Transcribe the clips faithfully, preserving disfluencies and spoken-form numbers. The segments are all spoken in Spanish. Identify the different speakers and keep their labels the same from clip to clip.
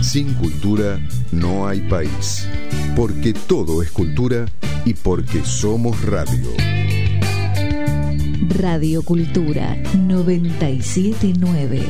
Speaker 1: Sin cultura no hay país. Porque todo es cultura y porque somos radio.
Speaker 2: Radio Cultura noventa y siete punto nueve.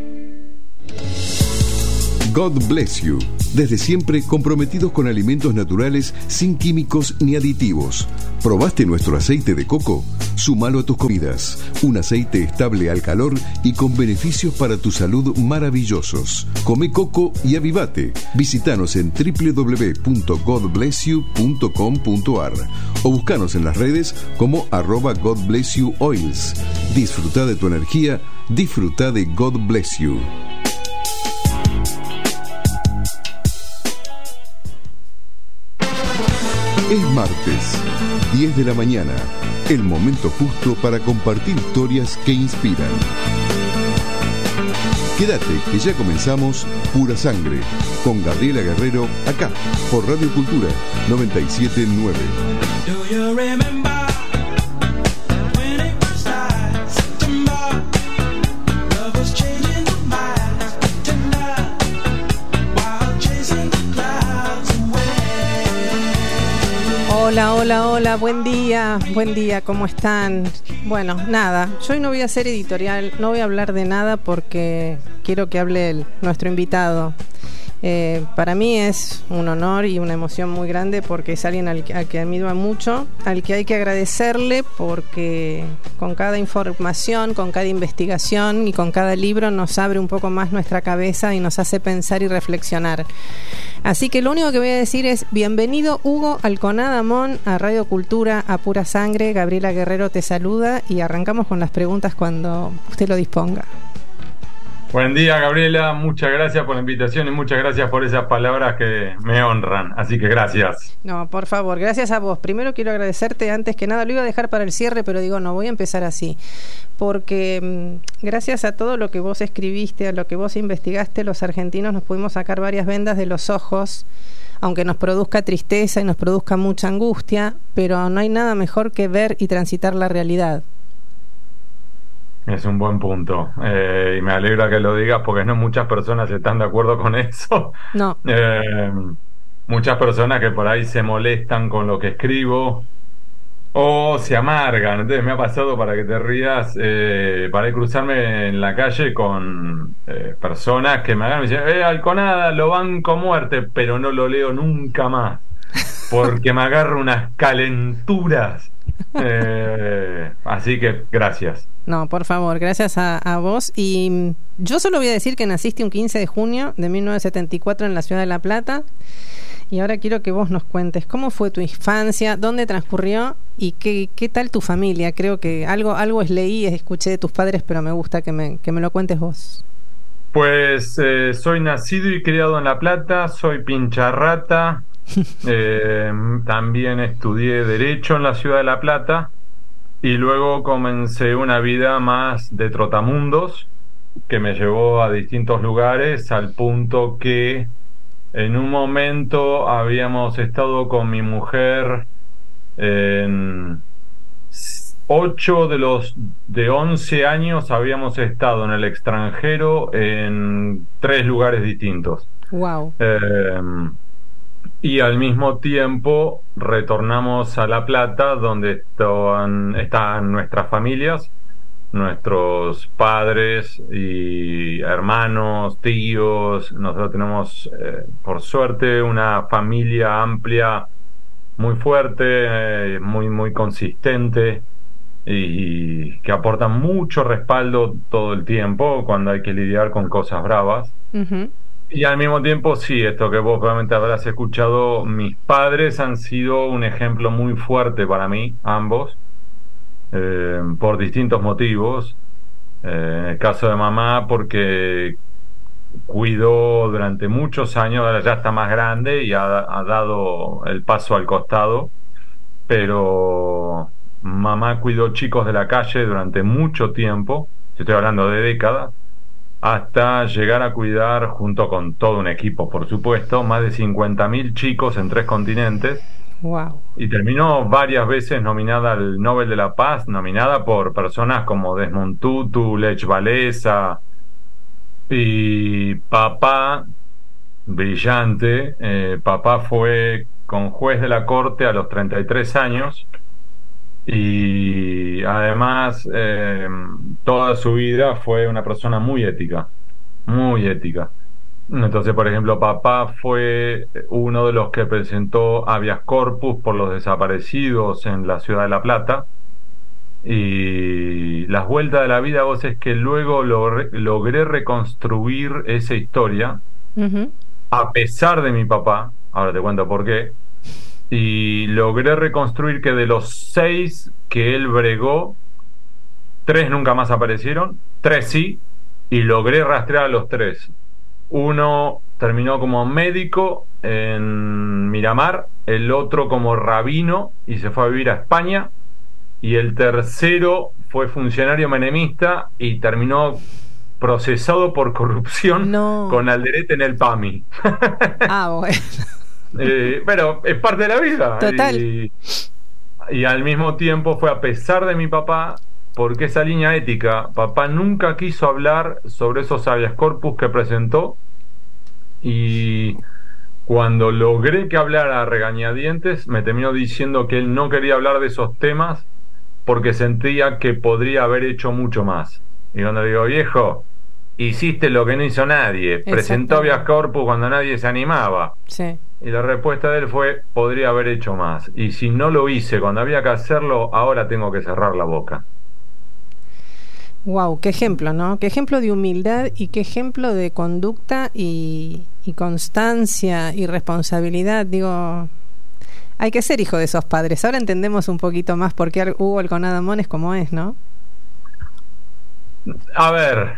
Speaker 1: God Bless You. Desde siempre comprometidos con alimentos naturales sin químicos ni aditivos. ¿Probaste nuestro aceite de coco? Súmalo a tus comidas. Un aceite estable al calor y con beneficios para tu salud maravillosos. Come coco y avivate. Visítanos en doble u doble u doble u punto god bless you punto com punto a r o búscanos en las redes como arroba God Bless You Oils. Disfruta de tu energía, disfruta de God Bless You. Es martes, diez de la mañana, el momento justo para compartir historias que inspiran. Quédate que ya comenzamos Pura Sangre con Gabriela Guerrero acá por Radio Cultura noventa y siete punto nueve. Do you remember?
Speaker 3: Hola, hola, hola, buen día, buen día, ¿cómo están? Bueno, nada, yo hoy no voy a hacer editorial, no voy a hablar de nada porque quiero que hable el, nuestro invitado. Eh, para mí es un honor y una emoción muy grande porque es alguien al, al que admiro mucho, al que hay que agradecerle porque con cada información, con cada investigación y con cada libro nos abre un poco más nuestra cabeza y nos hace pensar y reflexionar. Así que lo único que voy a decir es bienvenido Hugo Alconada Mon a Radio Cultura, a Pura Sangre. Gabriela Guerrero te saluda y arrancamos con las preguntas cuando usted lo disponga.
Speaker 4: Buen día, Gabriela, muchas gracias por la invitación y muchas gracias por esas palabras que me honran, así que gracias.
Speaker 3: No, por favor, gracias a vos. Primero quiero agradecerte, antes que nada, lo iba a dejar para el cierre, pero digo, no, voy a empezar así, porque mmm, gracias a todo lo que vos escribiste, a lo que vos investigaste, los argentinos nos pudimos sacar varias vendas de los ojos, aunque nos produzca tristeza y nos produzca mucha angustia, pero no hay nada mejor que ver y transitar la realidad.
Speaker 4: Es un buen punto, eh, y me alegra que lo digas porque no muchas personas están de acuerdo con eso.
Speaker 3: No.
Speaker 4: Eh, muchas personas que por ahí se molestan con lo que escribo o se amargan. Entonces me ha pasado, para que te rías, eh, para ir cruzarme en la calle con eh, personas que me agarran y me dicen, eh, Alconada, lo banco muerte, pero no lo leo nunca más porque me agarro unas calenturas. Eh, así que gracias.
Speaker 3: No, por favor, gracias a, a vos. Y yo solo voy a decir que naciste un quince de junio de mil novecientos setenta y cuatro en la ciudad de La Plata. Y ahora quiero que vos nos cuentes cómo fue tu infancia, dónde transcurrió y qué, qué tal tu familia. Creo que algo algo es leí, escuché de tus padres, pero me gusta que me, que me lo cuentes vos.
Speaker 4: Pues eh, soy nacido y criado en La Plata, soy pincharrata. eh, también estudié Derecho en la ciudad de La Plata. Y luego comencé una vida más de trotamundos que me llevó a distintos lugares, al punto que en un momento habíamos estado con mi mujer en ocho de los de once años, habíamos estado en el extranjero en tres lugares distintos.
Speaker 3: Wow.
Speaker 4: Eh, Y al mismo tiempo retornamos a La Plata, donde están, están nuestras familias, nuestros padres y hermanos, tíos. Nosotros tenemos, eh, por suerte, una familia amplia, muy fuerte, eh, muy, muy consistente y que aporta mucho respaldo todo el tiempo cuando hay que lidiar con cosas bravas.
Speaker 3: Uh-huh.
Speaker 4: Y al mismo tiempo, sí, esto que vos probablemente habrás escuchado, mis padres han sido un ejemplo muy fuerte para mí, ambos, eh, por distintos motivos. Eh, en el caso de mamá, porque cuidó durante muchos años, ahora ya está más grande y ha, ha dado el paso al costado, pero mamá cuidó chicos de la calle durante mucho tiempo, estoy hablando de décadas, hasta llegar a cuidar, junto con todo un equipo, por supuesto, más de cincuenta mil chicos en tres continentes.
Speaker 3: Wow.
Speaker 4: Y terminó varias veces nominada al Nobel de la Paz, nominada por personas como Desmond Tutu, Lech Walesa. Y papá brillante. Eh, papá fue conjuez de la corte a los treinta y tres años y además eh, toda su vida fue una persona muy ética, muy ética. Entonces, por ejemplo, papá fue uno de los que presentó habeas corpus por los desaparecidos en la ciudad de La Plata. Y las vueltas de la vida, vos, es que luego logré, logré reconstruir esa historia,
Speaker 3: Ujú.
Speaker 4: a pesar de mi papá. Ahora te cuento por qué. Y logré reconstruir que de los seis que él bregó, tres nunca más aparecieron, tres sí, y logré rastrear a los tres. Uno terminó como médico en Miramar, el otro como rabino y se fue a vivir a España, y el tercero fue funcionario menemista y terminó procesado por corrupción
Speaker 3: No.
Speaker 4: con Alderete en el P A M I.
Speaker 3: Ah, bueno.
Speaker 4: Eh, pero es parte de la vida.
Speaker 3: Total.
Speaker 4: Y, y al mismo tiempo fue a pesar de mi papá, porque esa línea ética, papá nunca quiso hablar sobre esos habeas corpus que presentó, y cuando logré que hablara a regañadientes, me terminó diciendo que él no quería hablar de esos temas porque sentía que podría haber hecho mucho más. Y cuando le digo, viejo, hiciste lo que no hizo nadie, presentó habeas corpus cuando nadie se animaba.
Speaker 3: Sí.
Speaker 4: Y la respuesta de él fue, podría haber hecho más. Y si no lo hice cuando había que hacerlo, ahora tengo que cerrar la boca.
Speaker 3: Wow, qué ejemplo, ¿no? Qué ejemplo de humildad y qué ejemplo de conducta y, y constancia y responsabilidad. Digo, hay que ser hijo de esos padres. Ahora entendemos un poquito más por qué Hugo el Conadamón es como es, ¿no?
Speaker 4: A ver,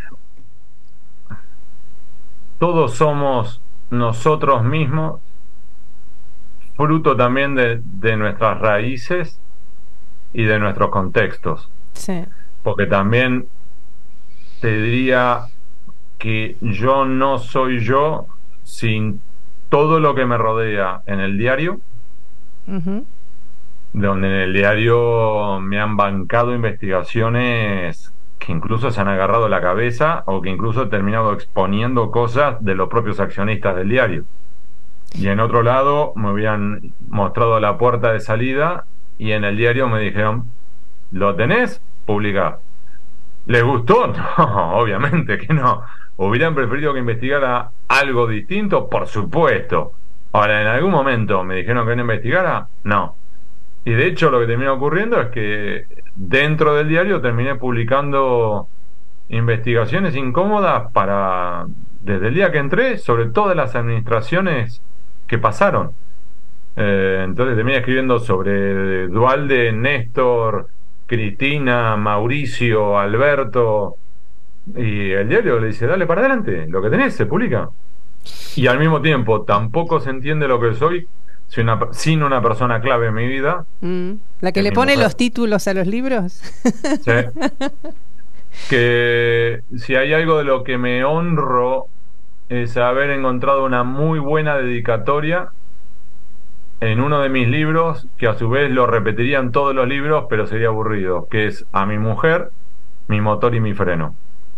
Speaker 4: todos somos nosotros mismos, fruto también de, de nuestras raíces y de nuestros contextos.
Speaker 3: Sí.
Speaker 4: Porque también te diría que yo no soy yo sin todo lo que me rodea en el diario,
Speaker 3: Uh-huh.
Speaker 4: donde en el diario me han bancado investigaciones que incluso se han agarrado la cabeza o que incluso he terminado exponiendo cosas de los propios accionistas del diario. Y en otro lado me habían mostrado la puerta de salida y en el diario me dijeron, ¿lo tenés? Publicá. ¿Les gustó? No, obviamente que no. ¿Hubieran preferido que investigara algo distinto? Por supuesto. Ahora, ¿en algún momento me dijeron que no investigara? No. Y de hecho lo que terminó ocurriendo es que dentro del diario terminé publicando investigaciones incómodas para, desde el día que entré, sobre todas las administraciones que pasaron. Eh, entonces terminé escribiendo sobre Dualde, Néstor, Cristina, Mauricio, Alberto, y el diario le dice, dale para adelante, lo que tenés se publica. Y al mismo tiempo tampoco se entiende lo que soy sin una, sin una persona clave en mi vida.
Speaker 3: Mm. La que
Speaker 4: Es
Speaker 3: le
Speaker 4: mi
Speaker 3: pone
Speaker 4: mujer.
Speaker 3: los títulos a los libros.
Speaker 4: ¿Sí? Que si hay algo de lo que me honro es haber encontrado una muy buena dedicatoria en uno de mis libros, que a su vez lo repetirían todos los libros, pero sería aburrido, que es a mi mujer, mi motor y mi freno.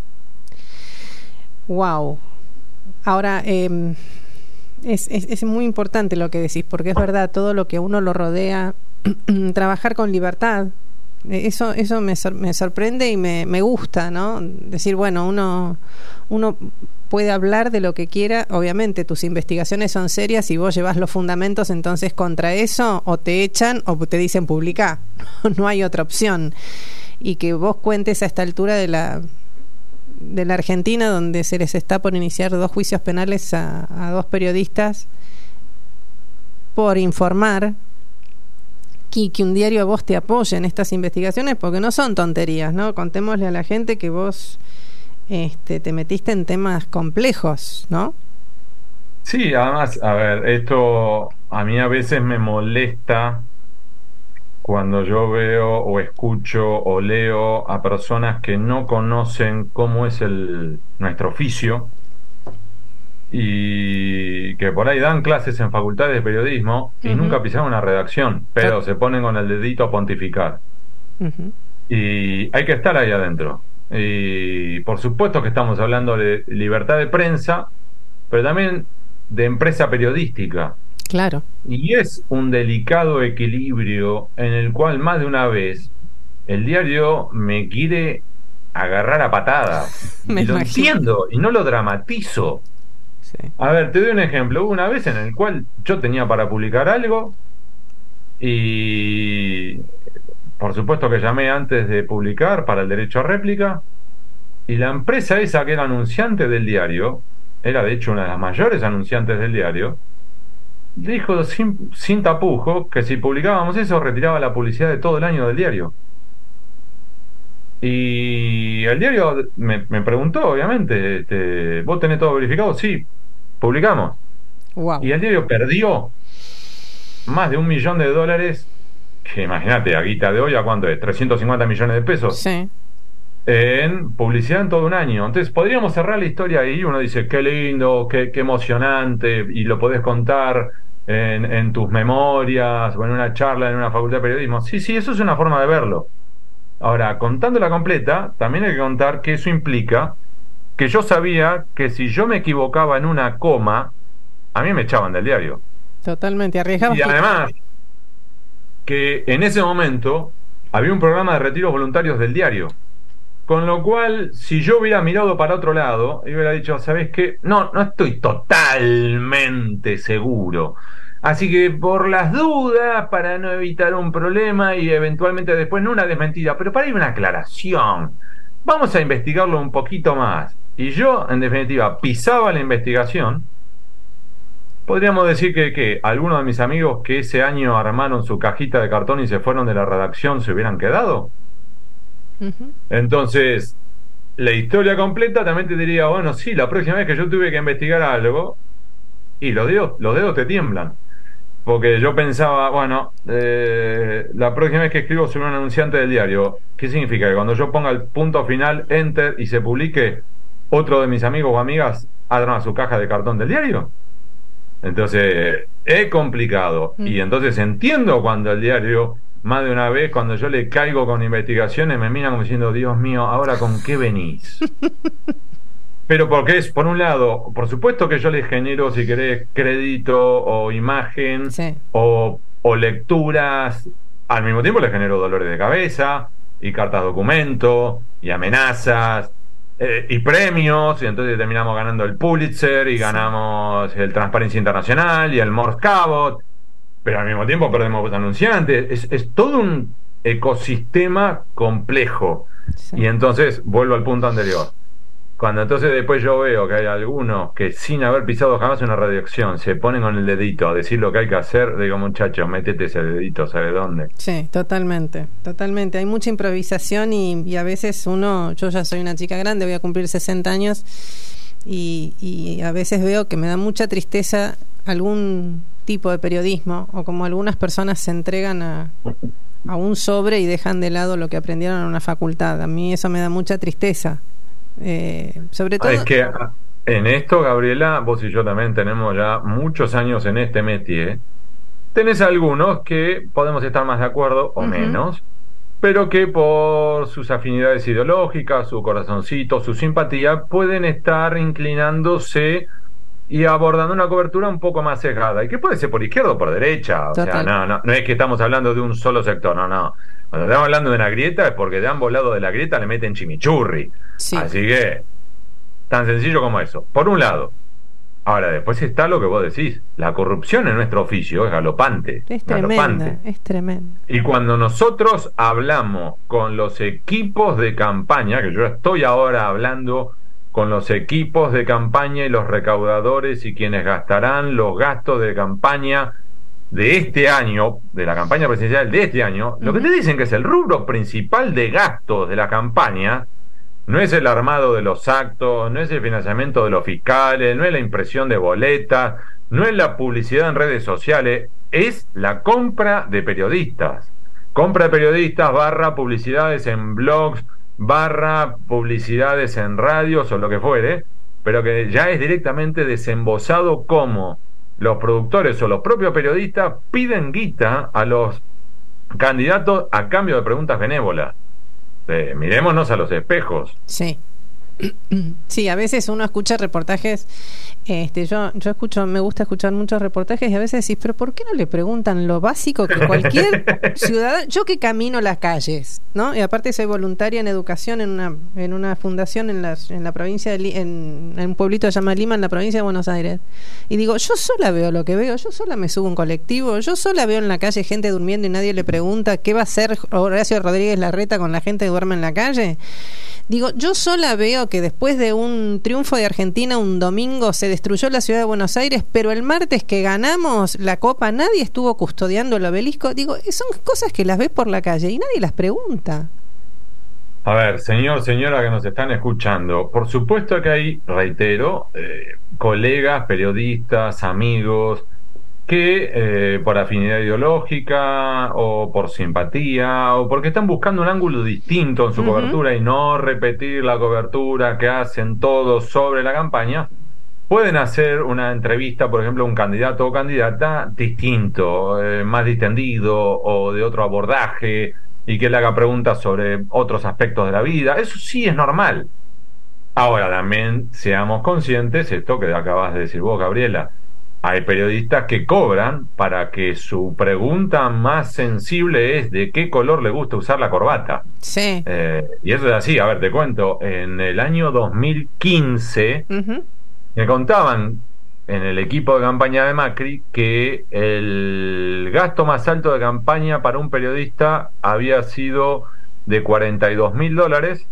Speaker 3: Wow. Ahora, eh, es, es, es muy importante lo que decís, porque es verdad, todo lo que uno lo rodea, trabajar con libertad, eso eso me, sor- me sorprende y me, me gusta, ¿no? Decir, bueno, uno uno puede hablar de lo que quiera, obviamente tus investigaciones son serias y vos llevas los fundamentos, entonces contra eso o te echan o te dicen publicá, no hay otra opción. Y que vos cuentes a esta altura de la de la Argentina, donde se les está por iniciar dos juicios penales a, a dos periodistas por informar, que, que un diario a vos te apoye en estas investigaciones, porque no son tonterías, ¿no? Contémosle a la gente que vos este, te metiste en temas complejos, ¿no?
Speaker 4: Sí, además, a ver, esto a mí a veces me molesta cuando yo veo o escucho o leo a personas que no conocen cómo es el nuestro oficio y que por ahí dan clases en facultades de periodismo y
Speaker 3: Uh-huh.
Speaker 4: nunca pisaron una redacción, pero se ponen con el dedito a pontificar.
Speaker 3: Uh-huh.
Speaker 4: Y hay que estar ahí adentro. Y por supuesto que estamos hablando de libertad de prensa, pero también de empresa periodística.
Speaker 3: Claro.
Speaker 4: Y es un delicado equilibrio en el cual más de una vez el diario me quiere agarrar a patadas.
Speaker 3: Me
Speaker 4: y lo
Speaker 3: imagino.
Speaker 4: entiendo y no lo dramatizo.
Speaker 3: Sí.
Speaker 4: A ver, te doy un ejemplo. Hubo una vez en el cual yo tenía para publicar algo y por supuesto que llamé antes de publicar para el derecho a réplica, y la empresa esa que era anunciante del diario, era de hecho una de las mayores anunciantes del diario, dijo sin, sin tapujo que si publicábamos eso retiraba la publicidad de todo el año del diario. Y el diario me, me preguntó, obviamente, este, ¿vos tenés todo verificado? Sí, publicamos.
Speaker 3: Wow.
Speaker 4: Y el diario perdió más de un millón de dólares, que imagínate, a guita de hoy, ¿a cuánto es? trescientos cincuenta millones de pesos.
Speaker 3: Sí.
Speaker 4: En publicidad en todo un año. Entonces podríamos cerrar la historia ahí. Uno dice, qué lindo, qué, qué emocionante, y lo podés contar en, en tus memorias o en una charla en una facultad de periodismo. Sí, sí, eso es una forma de verlo. Ahora, contándola completa, también hay que contar que eso implica que yo sabía que si yo me equivocaba en una coma, a mí me echaban del diario.
Speaker 3: Totalmente. Arriesgabas.
Speaker 4: Y además, que en ese momento había un programa de retiros voluntarios del diario. Con lo cual, si yo hubiera mirado para otro lado y hubiera dicho, ¿sabes qué? No, no estoy totalmente seguro. Así que por las dudas, para no evitar un problema y eventualmente después no una desmentida, pero para ir una aclaración, vamos a investigarlo un poquito más. Y yo, en definitiva, pisaba la investigación. Podríamos decir que, que algunos de mis amigos que ese año armaron su cajita de cartón y se fueron de la redacción se hubieran quedado.
Speaker 3: Uh-huh.
Speaker 4: Entonces, la historia completa también te diría, bueno, sí, la próxima vez que yo tuve que investigar algo, y los dedos, los dedos te tiemblan, porque yo pensaba, bueno, eh, la próxima vez que escribo sobre un anunciante del diario, ¿qué significa? Que cuando yo ponga el punto final, enter, y se publique, otro de mis amigos o amigas arma su caja de cartón del diario. Entonces, es complicado, mm. y entonces entiendo cuando el diario, más de una vez, cuando yo le caigo con investigaciones, me miran como diciendo, Dios mío, ¿ahora con qué venís? Pero porque es, por un lado, por supuesto que yo les genero, si querés, crédito o imagen,
Speaker 3: sí.
Speaker 4: o, o lecturas, al mismo tiempo les genero dolores de cabeza, y cartas documento, y amenazas, eh, y premios, y entonces terminamos ganando el Pulitzer, y ganamos el Transparencia Internacional, y el Morse Cabot, pero al mismo tiempo perdemos anunciantes. Es, es todo un ecosistema complejo. Sí. Y entonces vuelvo al punto anterior. Cuando entonces después yo veo que hay algunos que sin haber pisado jamás una redacción se ponen con el dedito a decir lo que hay que hacer, digo, muchachos, métete ese dedito, ¿sabe dónde?
Speaker 3: Sí, totalmente, totalmente. Hay mucha improvisación y, y a veces uno, yo ya soy una chica grande, voy a cumplir sesenta años y, y a veces veo que me da mucha tristeza algún tipo de periodismo, o como algunas personas se entregan a, a un sobre y dejan de lado lo que aprendieron en una facultad. A mí eso me da mucha tristeza, eh, sobre todo.
Speaker 4: Es que en esto, Gabriela, vos y yo también tenemos ya muchos años en este métier. Tenés algunos que podemos estar más de acuerdo o uh-huh. menos, pero que por sus afinidades ideológicas, su corazoncito, su simpatía, pueden estar inclinándose y abordando una cobertura un poco más sesgada, y que puede ser por izquierda o por derecha. O Total. sea, no, no, no es que estamos hablando de un solo sector, no, no. Cuando estamos hablando de una grieta es porque de ambos lados de la grieta le meten chimichurri. Sí. Así que, tan sencillo como eso. Por un lado. Ahora, después está lo que vos decís. La corrupción en nuestro oficio es galopante.
Speaker 3: Es
Speaker 4: galopante.
Speaker 3: tremenda, es tremenda.
Speaker 4: Y cuando nosotros hablamos con los equipos de campaña, que yo estoy ahora hablando con los equipos de campaña y los recaudadores y quienes gastarán los gastos de campaña de este año, de la campaña presidencial de este año, uh-huh. lo que te dicen que es el rubro principal de gastos de la campaña, no es el armado de los actos, no es el financiamiento de los fiscales, no es la impresión de boletas, no es la publicidad en redes sociales, es la compra de periodistas. Compra de periodistas barra publicidades en blogs, barra publicidades en radios o lo que fuere, pero que ya es directamente desembosado como los productores o los propios periodistas piden guita a los candidatos a cambio de preguntas benévolas. Eh, mirémonos a los espejos.
Speaker 3: Sí. Sí, a veces uno escucha reportajes, este, yo, yo escucho, me gusta escuchar muchos reportajes y a veces decís, pero ¿por qué no le preguntan lo básico que cualquier ciudadano? Yo que camino las calles, ¿no? Y aparte soy voluntaria en educación en una, en una fundación en la, en la provincia de Li- en, en un pueblito que se llama Lima, en la provincia de Buenos Aires. Y digo, yo sola veo lo que veo, yo sola me subo a un colectivo, yo sola veo en la calle gente durmiendo y nadie le pregunta qué va a hacer Horacio Rodríguez Larreta con la gente que duerme en la calle. Digo, yo sola veo que después de un triunfo de Argentina un domingo se destruyó la ciudad de Buenos Aires, pero el martes que ganamos la Copa nadie estuvo custodiando el obelisco. Digo, son cosas que las ves por la calle y nadie las pregunta.
Speaker 4: A ver, señor, señora que nos están escuchando, por supuesto que hay, reitero, eh, colegas, periodistas, amigos, que eh, por afinidad ideológica o por simpatía o porque están buscando un ángulo distinto en su uh-huh. cobertura y no repetir la cobertura que hacen todos sobre la campaña, pueden hacer una entrevista, por ejemplo, a un candidato o candidata distinto, eh, más distendido o de otro abordaje y que le haga preguntas sobre otros aspectos de la vida. Eso sí es normal. Ahora también seamos conscientes, esto que acabas de decir vos, Gabriela, hay periodistas que cobran para que su pregunta más sensible es de qué color le gusta usar la corbata.
Speaker 3: Sí.
Speaker 4: Eh, y eso es así. A ver, te cuento. En el año dos mil quince uh-huh. me contaban en el equipo de campaña de Macri que el gasto más alto de campaña para un periodista había sido de cuarenta y dos mil dólares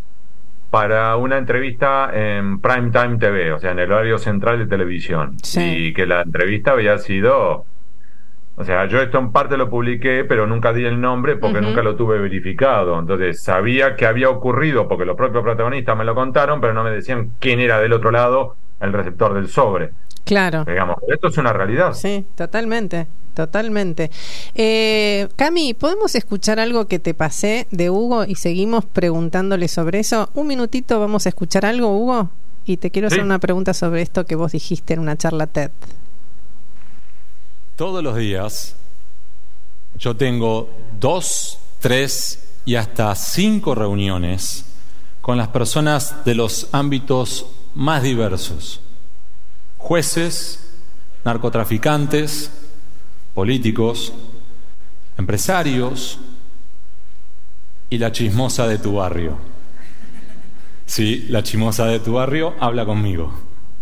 Speaker 4: para una entrevista en Primetime T V, o sea, en el horario central de televisión. Sí. Y que la entrevista había sido... O sea, yo esto en parte lo publiqué, pero nunca di el nombre porque uh-huh. nunca lo tuve verificado. Entonces, sabía que había ocurrido porque los propios protagonistas me lo contaron, pero no me decían quién era del otro lado el receptor del sobre.
Speaker 3: Claro.
Speaker 4: Digamos, esto es una realidad.
Speaker 3: Sí, totalmente. Totalmente. Eh, Cami, ¿podemos escuchar algo que te pasé de Hugo y seguimos preguntándole sobre eso? Un minutito, vamos a escuchar algo, Hugo, y te quiero sí. hacer una pregunta sobre esto que vos dijiste en una charla TED.
Speaker 5: Todos los días yo tengo dos, tres y hasta cinco reuniones con las personas de los ámbitos más diversos: jueces, narcotraficantes, políticos, empresarios y la chismosa de tu barrio. Sí, la chismosa de tu barrio habla conmigo.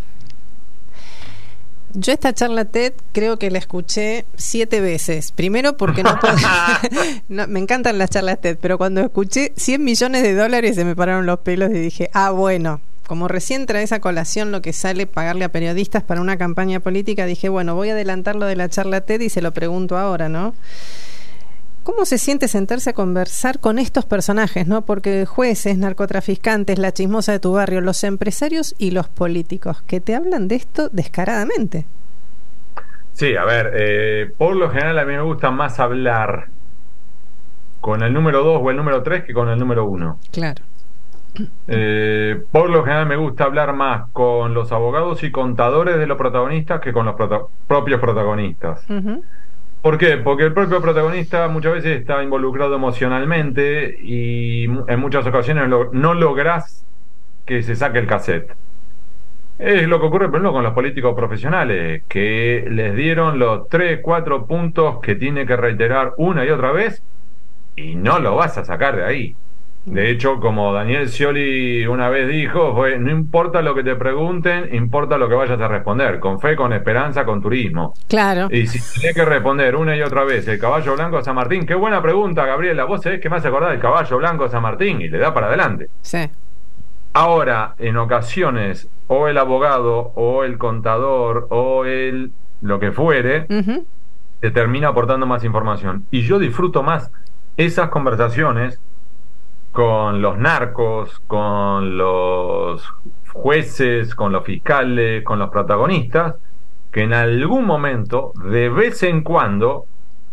Speaker 3: Yo esta charla TED creo que la escuché siete veces. Primero porque no puedo... no, me encantan las charlas TED, pero cuando escuché cien millones de dólares se me pararon los pelos y dije, ah, bueno... Como recién trae esa colación lo que sale pagarle a periodistas para una campaña política, dije, bueno, voy a adelantar lo de la charla TED y se lo pregunto ahora, ¿no? ¿Cómo se siente sentarse a conversar con estos personajes, no? Porque jueces, narcotraficantes, la chismosa de tu barrio, los empresarios y los políticos, que te hablan de esto descaradamente.
Speaker 4: Sí, a ver, eh, por lo general a mí me gusta más hablar con el número dos o el número tres que con el número uno.
Speaker 3: Claro.
Speaker 4: Eh, por lo general me gusta hablar más con los abogados y contadores de los protagonistas que con los prota- propios protagonistas. Uh-huh. ¿Por qué? Porque el propio protagonista muchas veces está involucrado emocionalmente y en muchas ocasiones lo, no lográs que se saque el cassette. Es lo que ocurre, por ejemplo, con los políticos profesionales, que les dieron los tres, cuatro puntos que tiene que reiterar una y otra vez y no lo vas a sacar de ahí. De hecho, como Daniel Scioli una vez dijo, fue, no importa lo que te pregunten, importa lo que vayas a responder, con fe, con esperanza, con turismo.
Speaker 3: Claro.
Speaker 4: Y si tienes que responder una y otra vez, el caballo blanco de San Martín, qué buena pregunta, Gabriela, vos sabés que me hace acordar del caballo blanco de San Martín, y le da para adelante.
Speaker 3: Sí.
Speaker 4: Ahora, en ocasiones, o el abogado, o el contador, o el lo que fuere, uh-huh. te termina aportando más información. Y yo disfruto más esas conversaciones con los narcos, con los jueces, con los fiscales, con los protagonistas, que en algún momento, de vez en cuando,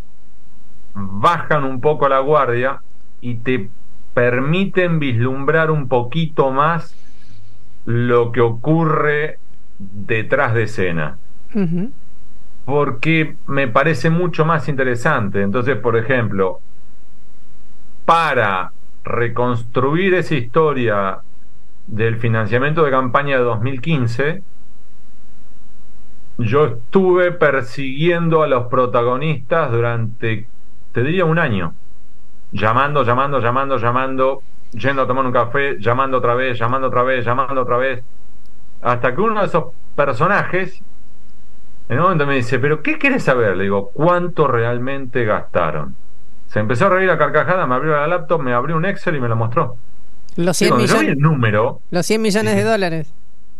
Speaker 4: bajan un poco la guardia y te permiten vislumbrar un poquito más lo que ocurre detrás de escena. Uh-huh. Porque me parece mucho más interesante. Entonces, por ejemplo, para reconstruir esa historia del financiamiento de campaña de dos mil quince, yo estuve persiguiendo a los protagonistas durante, te diría, un año. Llamando, llamando, llamando, llamando, yendo a tomar un café, llamando otra vez, llamando otra vez, llamando otra vez, hasta que uno de esos personajes en un momento me dice, ¿pero qué querés saber? Le digo, ¿cuánto realmente gastaron? Se empezó a reír a carcajada, me abrió la laptop, me abrió un Excel y me lo mostró.
Speaker 3: Los cien
Speaker 4: Digo, yo vi
Speaker 3: millones.
Speaker 4: el número.
Speaker 3: Los cien millones de dólares.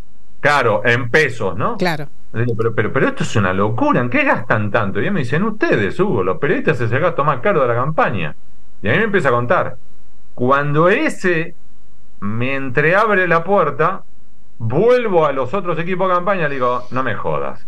Speaker 4: Claro, en pesos, ¿no?
Speaker 3: Claro.
Speaker 4: Le digo, pero, pero, pero esto es una locura, ¿en qué gastan tanto? Y ellos me dicen, ustedes, Hugo, los periodistas, es el gasto más caro de la campaña. Y a mí me empieza a contar. Cuando ese me entreabre la puerta, vuelvo a los otros equipos de campaña y le digo, no me jodas.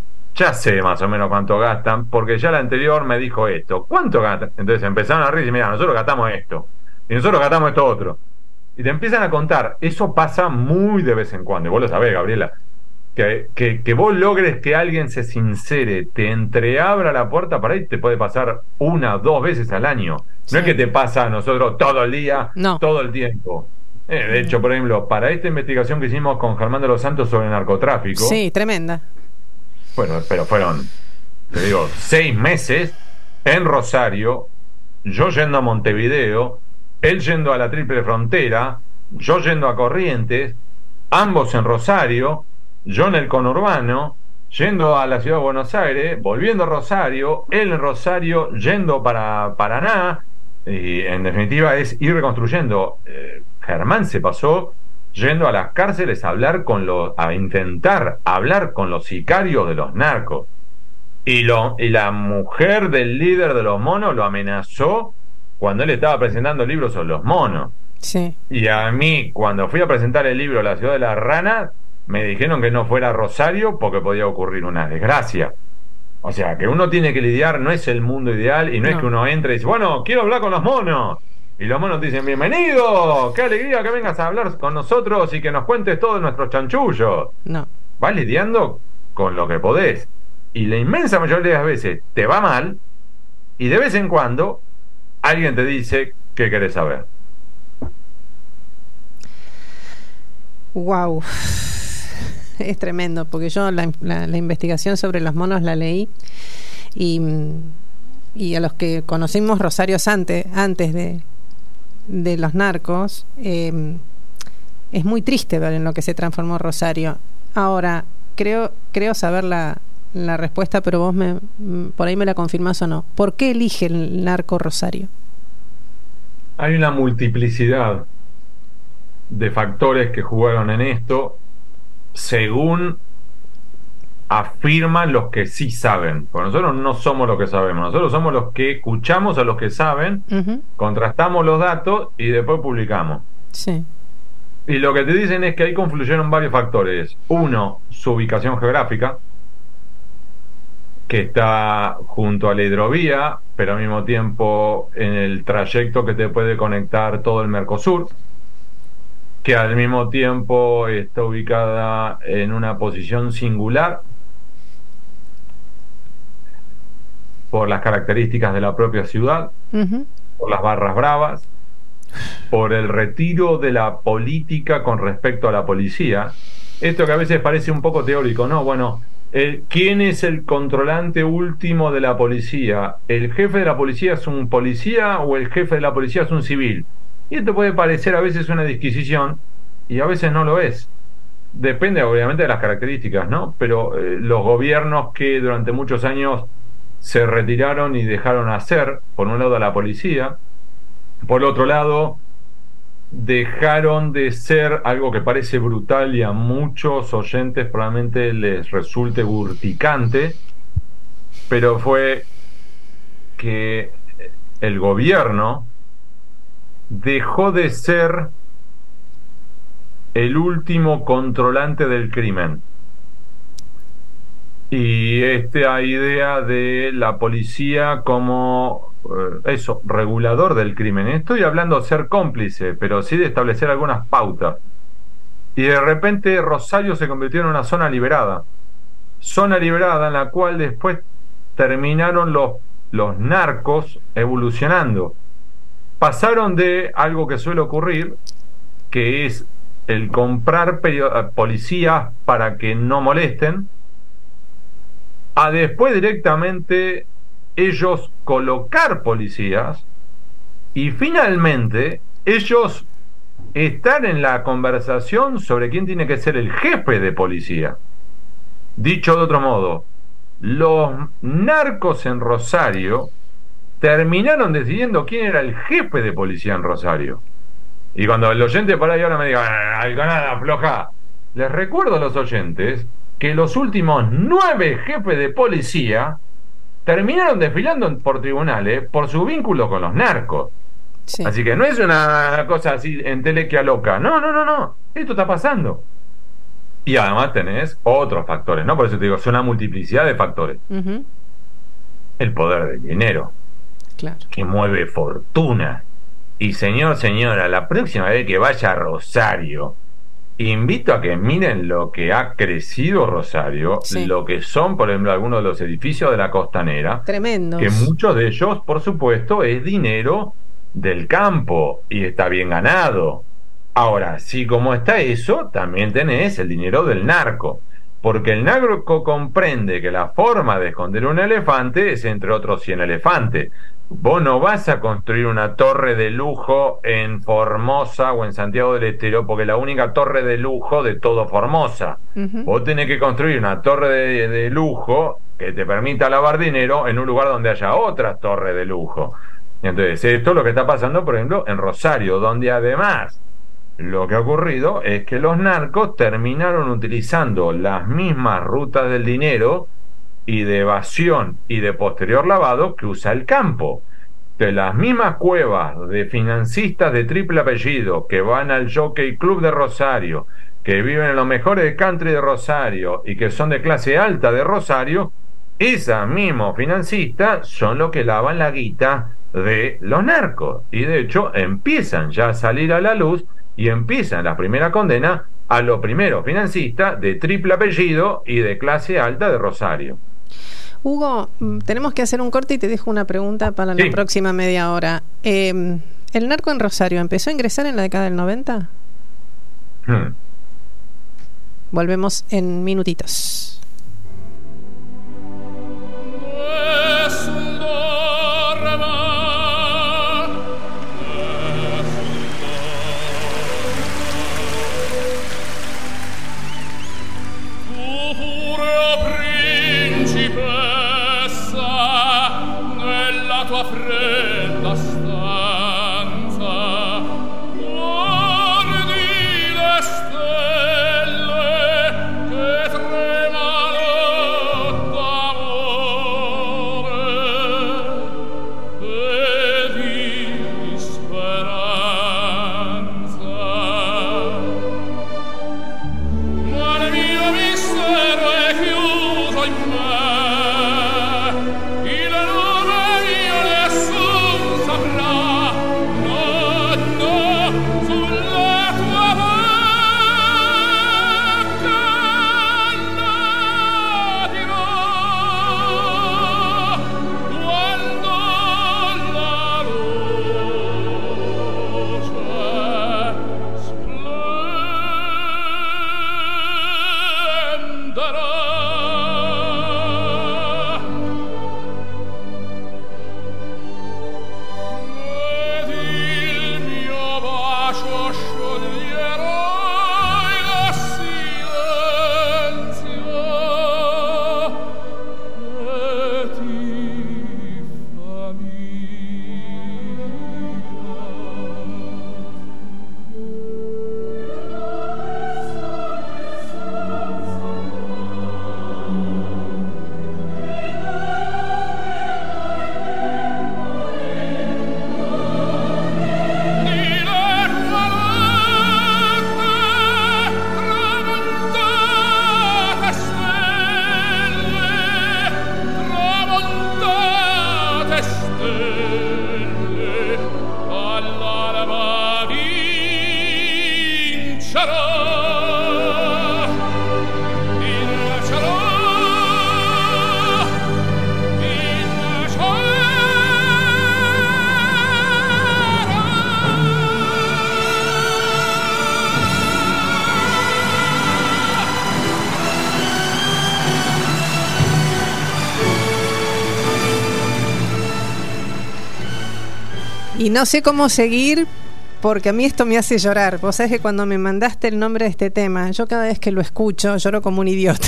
Speaker 4: Ya sé más o menos cuánto gastan, porque ya la anterior me dijo esto. ¿Cuánto gastan? Entonces empezaron a reír y mira, nosotros gastamos esto. Y nosotros gastamos esto otro. Y te empiezan a contar. Eso pasa muy de vez en cuando. Y vos lo sabés, Gabriela. Que, que, que vos logres que alguien se sincere, te entreabra la puerta para ahí, te puede pasar una o dos veces al año. No
Speaker 3: Sí.
Speaker 4: es que te pasa a nosotros todo el día,
Speaker 3: No.
Speaker 4: todo el tiempo. Eh, de hecho, por ejemplo, para esta investigación que hicimos con Germán de los Santos sobre narcotráfico,
Speaker 3: Sí, tremenda.
Speaker 4: bueno, pero fueron, te digo, seis meses en Rosario, yo yendo a Montevideo, él yendo a la Triple Frontera, yo yendo a Corrientes, ambos en Rosario, yo en el conurbano, yendo a la ciudad de Buenos Aires, volviendo a Rosario, él en Rosario, yendo para Paraná, y en definitiva es ir reconstruyendo. Eh, Germán se pasó yendo a las cárceles a hablar con los, a intentar hablar con los sicarios de los narcos. Y, lo, y la mujer del líder de los monos lo amenazó cuando él estaba presentando libros sobre los monos.
Speaker 3: Sí.
Speaker 4: Y a mí, cuando fui a presentar el libro La ciudad de las ranas, me dijeron que no fuera a Rosario porque podía ocurrir una desgracia. O sea, que uno tiene que lidiar, no es el mundo ideal, y no,
Speaker 3: No.
Speaker 4: es que uno entre y dice, bueno, quiero hablar con los monos. Y los monos dicen, bienvenido, qué alegría que vengas a hablar con nosotros y que nos cuentes todos nuestros chanchullos.
Speaker 3: No.
Speaker 4: Vas lidiando con lo que podés. Y la inmensa mayoría de las veces te va mal, y de vez en cuando alguien te dice qué querés saber.
Speaker 3: Wow. Es tremendo, porque yo la, la, la investigación sobre los monos la leí y, y a los que conocimos Rosarios antes, antes de, de los narcos, eh, es muy triste ver en lo que se transformó Rosario. Ahora, creo, creo saber la, la respuesta, pero vos me, por ahí me la confirmás o no. ¿Por qué elige el narco Rosario?
Speaker 4: Hay una multiplicidad de factores que jugaron en esto, según afirman los que sí saben. Porque nosotros no somos los que sabemos, nosotros somos los que escuchamos a los que saben,
Speaker 3: Uh-huh.
Speaker 4: contrastamos los datos y después publicamos.
Speaker 3: Sí.
Speaker 4: Y lo que te dicen es que ahí confluyeron varios factores. Uno, su ubicación geográfica, que está junto a la hidrovía, pero al mismo tiempo en el trayecto que te puede conectar todo el Mercosur, que al mismo tiempo está ubicada en una posición singular por las características de la propia ciudad,
Speaker 3: Uh-huh.
Speaker 4: por las barras bravas, por el retiro de la política con respecto a la policía. Esto que a veces parece un poco teórico, ¿no? Bueno, el, ¿quién es el controlante último de la policía? ¿El jefe de la policía es un policía o el jefe de la policía es un civil? Y esto puede parecer a veces una disquisición y a veces no lo es. Depende obviamente de las características, ¿no? Pero eh, los gobiernos que durante muchos años se retiraron y dejaron hacer, por un lado a la policía, por otro lado dejaron de ser algo que parece brutal y a muchos oyentes probablemente les resulte urticante, pero fue que el gobierno dejó de ser el último controlante del crimen. Y esta idea de la policía como eh, eso, regulador del crimen. Estoy hablando de ser cómplice, pero sí de establecer algunas pautas. Y de repente Rosario se convirtió en una zona liberada. Zona liberada en la cual después terminaron los, los narcos evolucionando. Pasaron de algo que suele ocurrir, que es el comprar policías para que no molesten, a después directamente ellos colocar policías y finalmente ellos estar en la conversación sobre quién tiene que ser el jefe de policía. Dicho de otro modo, los narcos en Rosario terminaron decidiendo quién era el jefe de policía en Rosario. Y cuando el oyente por ahí ahora me diga, ay, nada, afloja, les recuerdo a los oyentes que los últimos nueve jefes de policía terminaron desfilando por tribunales por su vínculo con los narcos. Sí. Así que no es una cosa así entelequia loca. No, no, no, no. Esto está pasando. Y además tenés otros factores, ¿no? Por eso te digo, son una multiplicidad de factores. Uh-huh. El poder del dinero. Claro. Que mueve fortuna. Y señor, señora, la próxima vez que vaya a Rosario, invito a que miren lo que ha crecido Rosario, sí. Lo que son, por ejemplo, algunos de los edificios de la Costanera.
Speaker 3: Tremendos.
Speaker 4: Que muchos de ellos, por supuesto, es dinero del campo y está bien ganado. Ahora, si como está eso, también tenés el dinero del narco, porque el narco comprende que la forma de esconder un elefante es entre otros cien elefantes. Vos no vas a construir una torre de lujo en Formosa o en Santiago del Estero porque es la única torre de lujo de todo Formosa. Uh-huh. Vos tenés que construir una torre de, de lujo que te permita lavar dinero en un lugar donde haya otra torre de lujo. Entonces, esto es lo que está pasando, por ejemplo, en Rosario, donde además lo que ha ocurrido es que los narcos terminaron utilizando las mismas rutas del dinero y de evasión y de posterior lavado que usa el campo. De las mismas cuevas de financistas de triple apellido que van al Jockey Club de Rosario, que viven en los mejores country de Rosario y que son de clase alta de Rosario, esas mismos financistas son los que lavan la guita de los narcos. Y de hecho empiezan ya a salir a la luz y empiezan la primera condena a los primeros financistas de triple apellido y de clase alta de Rosario.
Speaker 3: Hugo, tenemos que hacer un corte y te dejo una pregunta para la sí. próxima media hora. Eh, ¿El narco en Rosario empezó a ingresar en la década del noventa? Hmm. Volvemos en minutitos.
Speaker 6: Tua fredda stanza, guardi le stelle che tremano d'amore e di speranza. Ma il mio mistero è chiuso in me, il nome mio nessuno
Speaker 3: Y no sé cómo seguir, porque a mí esto me hace llorar. Vos sabés que cuando me mandaste el nombre de este tema, yo cada vez que lo escucho lloro como un idiota.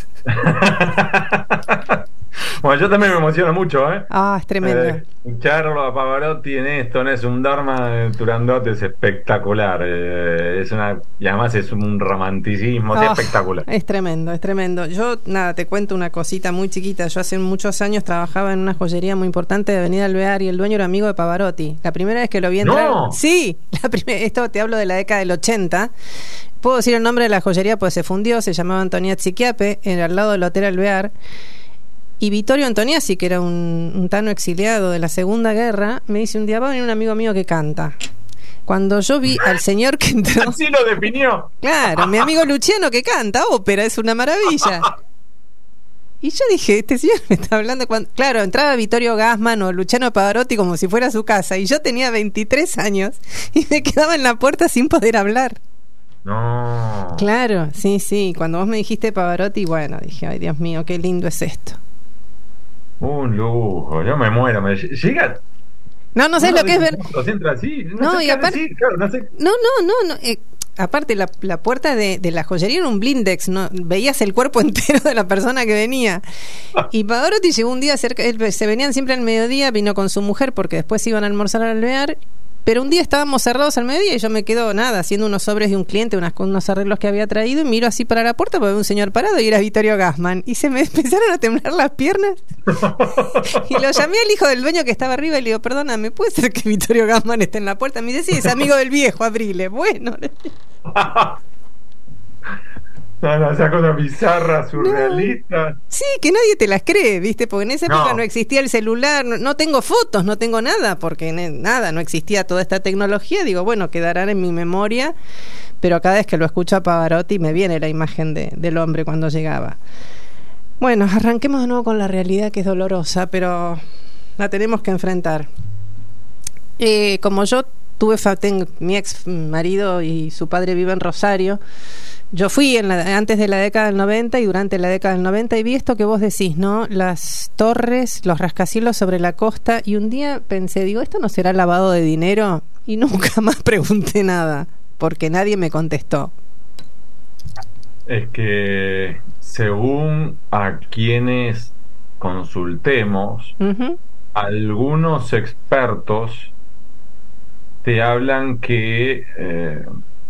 Speaker 4: Bueno, yo también me emociona mucho, ¿eh?
Speaker 3: Ah, es tremendo.
Speaker 4: Eh, escucharlo a Pavarotti en esto, ¿no? Es un Dharma de Turandot, es espectacular. Eh, es una, y además es un romanticismo,
Speaker 3: Oh,
Speaker 4: es espectacular.
Speaker 3: Es tremendo, es tremendo. Yo, nada, te cuento una cosita muy chiquita. Yo hace muchos años trabajaba en una joyería muy importante de Avenida Alvear y el dueño era amigo de Pavarotti. La primera vez que lo vi entrar...
Speaker 4: ¡No!
Speaker 3: Sí, la primera, esto te hablo de la década del ochenta. Puedo decir el nombre de la joyería pues se fundió, se llamaba Antoniazzi Chiappe, era al lado del Hotel Alvear. Y Vittorio Antoniazzi, que era un, un tano exiliado de la Segunda Guerra, me dice un día, va a venir un amigo mío que canta. Cuando yo vi al señor que entró...
Speaker 4: Así lo definió.
Speaker 3: Claro, mi amigo Luciano que canta ópera, es una maravilla. Y yo dije, este señor me está hablando... Cuando... Claro, entraba Vittorio Gassman o Luciano Pavarotti como si fuera su casa, y yo tenía veintitrés años y me quedaba en la puerta sin poder hablar.
Speaker 4: No.
Speaker 3: Claro, sí, sí. Cuando vos me dijiste Pavarotti, bueno, dije, ay Dios mío, qué lindo es esto.
Speaker 4: Un lujo, yo me muero. Me llega.
Speaker 3: No, no sé lo que es ver.
Speaker 4: Entra así, no,
Speaker 3: No,
Speaker 4: sé
Speaker 3: y
Speaker 4: qué
Speaker 3: aparte-
Speaker 4: decir, claro, no sé.
Speaker 3: No, no, no, no. eh, aparte, la, la puerta de, de la joyería era un blindex, ¿no? Veías el cuerpo entero de la persona que venía. Y Pavarotti llegó un día cerca, él, se venían siempre al mediodía, vino con su mujer porque después iban a almorzar al Alvear. Pero un día estábamos cerrados al mediodía y yo me quedo, nada, haciendo unos sobres de un cliente, unas, unos arreglos que había traído, y miro así para la puerta porque veo un señor parado y era Vittorio Gassman. Y se me empezaron a temblar las piernas. Y lo llamé al hijo del dueño que estaba arriba y le digo, perdóname, ¿puede ser que Vittorio Gassman esté en la puerta? Me dice, sí, es amigo del viejo, abrile. Bueno.
Speaker 4: No, no, esa cosa bizarra, surrealista.
Speaker 3: Sí, que nadie te las cree, ¿viste? Porque en esa época
Speaker 4: No.
Speaker 3: no existía el celular, no, no tengo fotos, no tengo nada, porque ne- nada, no existía toda esta tecnología. Digo, bueno, quedarán en mi memoria, pero cada vez que lo escucho a Pavarotti me viene la imagen de, del hombre cuando llegaba. Bueno, arranquemos de nuevo con la realidad, que es dolorosa, pero la tenemos que enfrentar. Eh, como yo tuve, fa- tengo, mi ex marido y su padre vive en Rosario. Yo fui en la, antes de la década del noventa y durante la década del noventa y vi esto que vos decís, ¿no? Las torres, los rascacielos sobre la costa, y un día pensé, digo, ¿esto no será lavado de dinero? Y nunca más pregunté nada, porque nadie me contestó.
Speaker 4: Es que según a quienes consultemos,
Speaker 3: Uh-huh.
Speaker 4: algunos expertos te hablan que eh,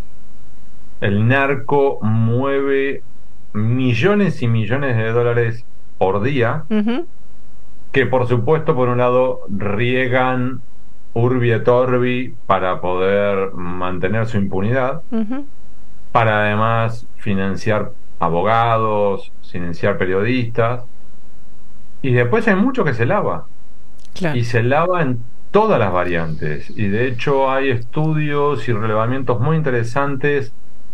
Speaker 4: el narco mueve millones y millones de dólares por día,
Speaker 3: Uh-huh.
Speaker 4: que por supuesto por un lado riegan urbi et orbi para poder mantener su impunidad,
Speaker 3: Uh-huh.
Speaker 4: para además financiar abogados, financiar periodistas, y después hay mucho que se lava,
Speaker 3: Claro.
Speaker 4: y se lava en todas las variantes, y de hecho hay estudios y relevamientos muy interesantes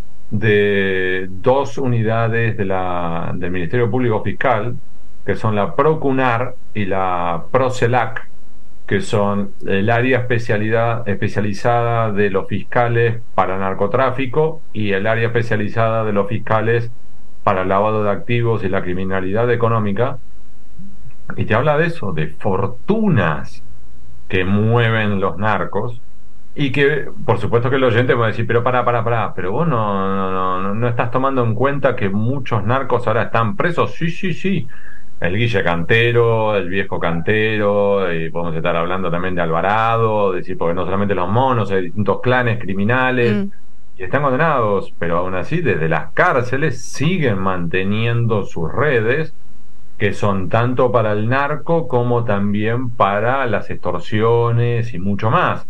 Speaker 4: de dos unidades de la, del Ministerio Público Fiscal, que son la Procunar y la Procelac, que son el área especialidad, especializada de los fiscales para narcotráfico y el área especializada de los fiscales para el lavado de activos y la criminalidad económica. Y te habla de eso, de fortunas que mueven los narcos, y que por supuesto que el oyente va a decir, pero para, para, para, pero vos no, no, no, no estás tomando en cuenta que muchos narcos ahora están presos. Sí, sí, sí. El Guille Cantero, el viejo Cantero, y podemos estar hablando también de Alvarado, decir, porque no solamente los monos, hay distintos clanes criminales,
Speaker 3: Mm.
Speaker 4: y están condenados, pero aún así desde las cárceles siguen manteniendo sus redes, que son tanto para el narco como también para las extorsiones y mucho más.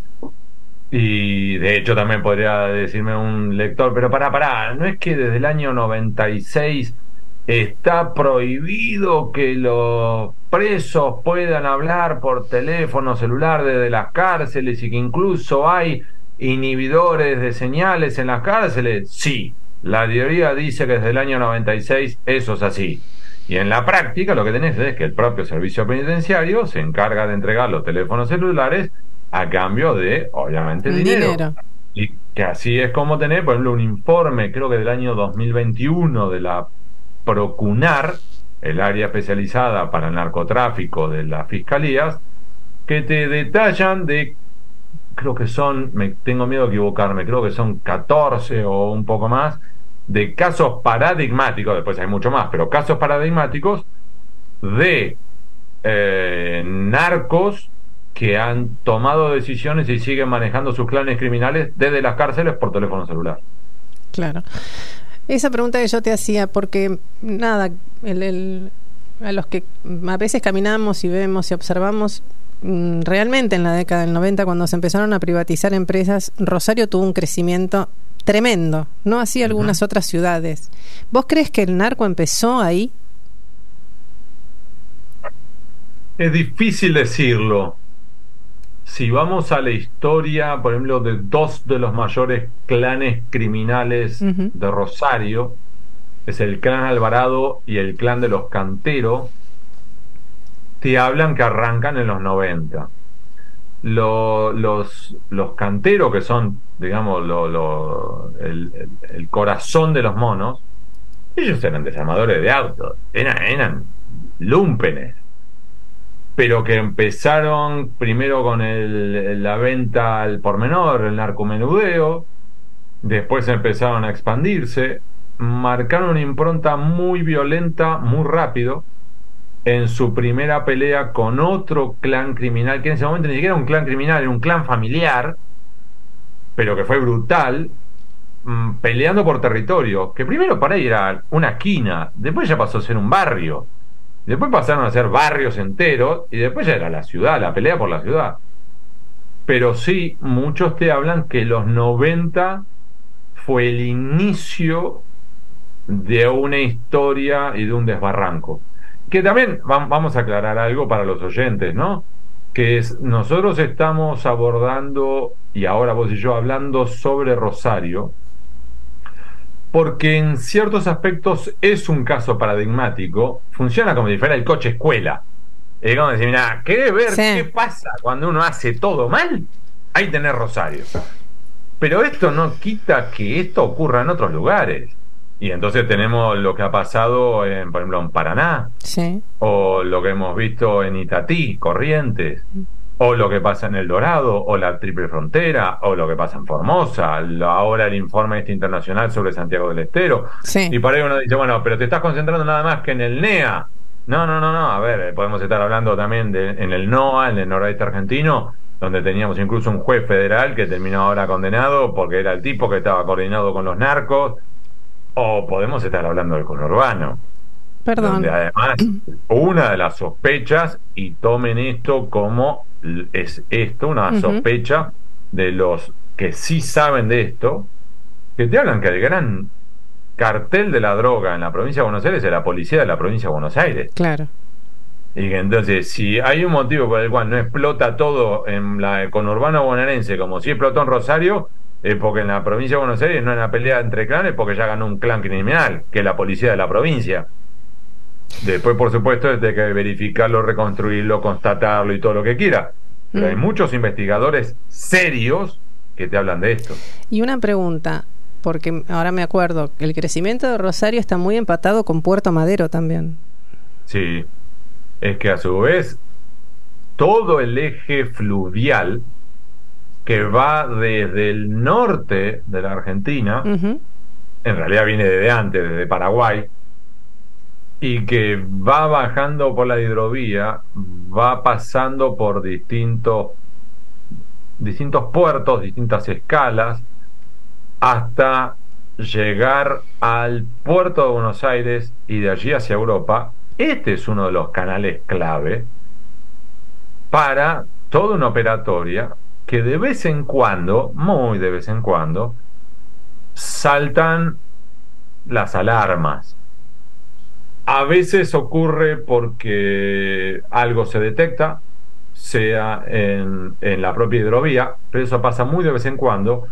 Speaker 4: Y de hecho también podría decirme un lector, pero pará, pará, ¿no es que desde el año noventa y seis está prohibido que los presos puedan hablar por teléfono celular desde las cárceles y que incluso hay inhibidores de señales en las cárceles? Sí, la teoría dice que desde el año noventa y seis eso es así. Y en la práctica lo que tenés es que el propio servicio penitenciario se encarga de entregar los teléfonos celulares a cambio de, obviamente, dinero.
Speaker 3: Dinero.
Speaker 4: Y que así es como tenés, por ejemplo, un informe, creo que del año dos mil veintiuno, de la Procunar, el área especializada para el narcotráfico de las fiscalías, que te detallan de creo que son, me tengo miedo de equivocarme, creo que son catorce o un poco más, de casos paradigmáticos, después hay mucho más, pero casos paradigmáticos de eh, narcos que han tomado decisiones y siguen manejando sus clanes criminales desde las cárceles por teléfono celular.
Speaker 3: Claro. Esa pregunta que yo te hacía, porque nada, el, el, a los que a veces caminamos y vemos y observamos, mmm, realmente en la década del noventa, cuando se empezaron a privatizar empresas, Rosario tuvo un crecimiento tremendo, no así algunas uh-huh. otras ciudades. ¿Vos crees que el narco empezó ahí?
Speaker 4: Es difícil decirlo. Si vamos a la historia, por ejemplo, de dos de los mayores clanes criminales uh-huh. de Rosario, es el clan Alvarado y el clan de los Canteros, te hablan que arrancan en los noventa. Lo, los, los Canteros, que son, digamos, lo, lo, el, el, el corazón de los monos, ellos eran desarmadores de autos, eran, eran lúmpenes, pero que empezaron primero con el, la venta al por menor, el narcomenudeo, después empezaron a expandirse, marcaron una impronta muy violenta, muy rápido, en su primera pelea con otro clan criminal, que en ese momento ni siquiera era un clan criminal, era un clan familiar, pero que fue brutal, mmm, peleando por territorio, que primero para ahí era una esquina, después ya pasó a ser un barrio, después pasaron a ser barrios enteros, y después ya era la ciudad, la pelea por la ciudad. Pero sí, muchos te hablan que los noventa fue el inicio de una historia y de un desbarranco. Que también vamos a aclarar algo para los oyentes, ¿no? Que es, nosotros estamos abordando, y ahora vos y yo hablando sobre Rosario, porque en ciertos aspectos es un caso paradigmático, funciona como si fuera el coche escuela. Es como decir, mira, ¿querés ver sí. qué pasa cuando uno hace todo mal? Ahí tenés Rosario. Pero esto no quita que esto ocurra en otros lugares. Y entonces tenemos lo que ha pasado, en, por ejemplo, en Paraná, sí. o lo que hemos visto en Itatí, Corrientes, o lo que pasa en El Dorado, o la Triple Frontera, o lo que pasa en Formosa, lo, ahora el informe este internacional sobre Santiago del Estero. Sí. Y por ahí uno dice, bueno, pero te estás concentrando nada más que en el N E A. No, no, no, no, a ver, podemos estar hablando también de, en el NOA, en el noroeste argentino, donde teníamos incluso un juez federal que terminó ahora condenado porque era el tipo que estaba coordinado con los narcos. O podemos estar hablando del conurbano. Perdón. Donde además, una de las sospechas, y tomen esto como es esto, una uh-huh. sospecha de los que sí saben de esto, que te hablan que el gran cartel de la droga en la provincia de Buenos Aires es la policía de la provincia de Buenos Aires. Claro. Y que entonces, si hay un motivo por el cual no explota todo en la el conurbano bonaerense como si explotó en Rosario, es porque en la provincia de Buenos Aires no es una pelea entre clanes, porque ya ganó un clan criminal, que es la policía de la provincia. Después, por supuesto, hay que verificarlo, reconstruirlo, constatarlo y todo lo que quiera. Pero mm. hay muchos investigadores serios que te hablan de esto.
Speaker 3: Y una pregunta, porque ahora me acuerdo, el crecimiento de Rosario está muy empatado con Puerto Madero también.
Speaker 4: Sí, es que a su vez, todo el eje fluvial que va desde el norte de la Argentina, uh-huh. en realidad viene desde antes, desde Paraguay, y que va bajando por la hidrovía, va pasando por distintos distintos puertos, distintas escalas, hasta llegar al puerto de Buenos Aires y de allí hacia Europa. Este es uno de los canales clave para toda una operatoria que de vez en cuando, muy de vez en cuando, saltan las alarmas. A veces ocurre porque algo se detecta, sea en, en la propia hidrovía, pero eso pasa muy de vez en cuando.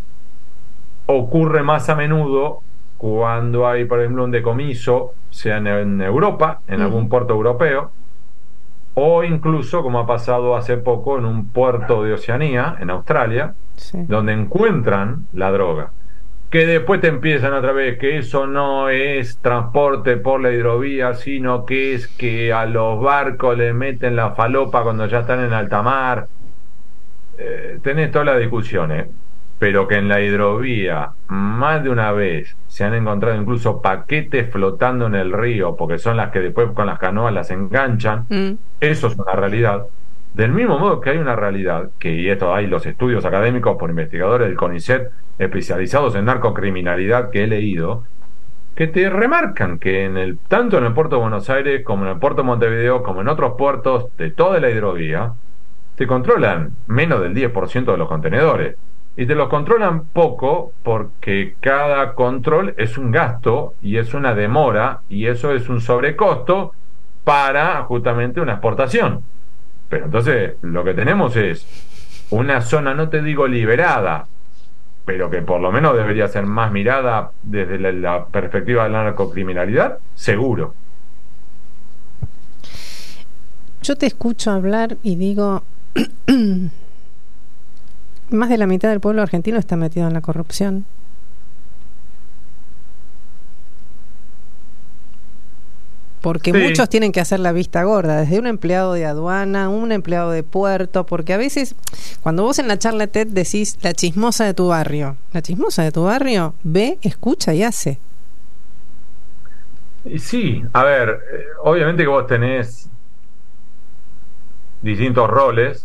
Speaker 4: Ocurre más a menudo cuando hay, por ejemplo, un decomiso, sea en, en Europa, en mm. algún puerto europeo, o incluso, como ha pasado hace poco, en un puerto de Oceanía, en Australia, sí. donde encuentran la droga. Que después te empiezan otra vez que eso no es transporte por la hidrovía, sino que es que a los barcos le meten la falopa cuando ya están en alta mar. eh, tenés todas las discusiones, pero que en la hidrovía más de una vez se han encontrado incluso paquetes flotando en el río, porque son las que después con las canoas las enganchan, mm. eso es una realidad. Del mismo modo que hay una realidad, que y esto hay los estudios académicos por investigadores del CONICET especializados en narcocriminalidad que he leído, que te remarcan que en el tanto en el puerto de Buenos Aires como en el puerto de Montevideo como en otros puertos de toda la hidrovía te controlan menos del diez por ciento de los contenedores, y te los controlan poco porque cada control es un gasto y es una demora y eso es un sobrecosto para justamente una exportación. Pero entonces lo que tenemos es una zona, no te digo liberada, pero que por lo menos debería ser más mirada desde la, la perspectiva de la narcocriminalidad, seguro.
Speaker 3: Yo te escucho hablar y digo, más de la mitad del pueblo argentino está metido en la corrupción. Porque sí. Muchos tienen que hacer la vista gorda, desde un empleado de aduana, un empleado de puerto, porque a veces, cuando vos en la charla TED decís la chismosa de tu barrio, la chismosa de tu barrio ve, escucha y hace.
Speaker 4: Sí, a ver, obviamente que vos tenés distintos roles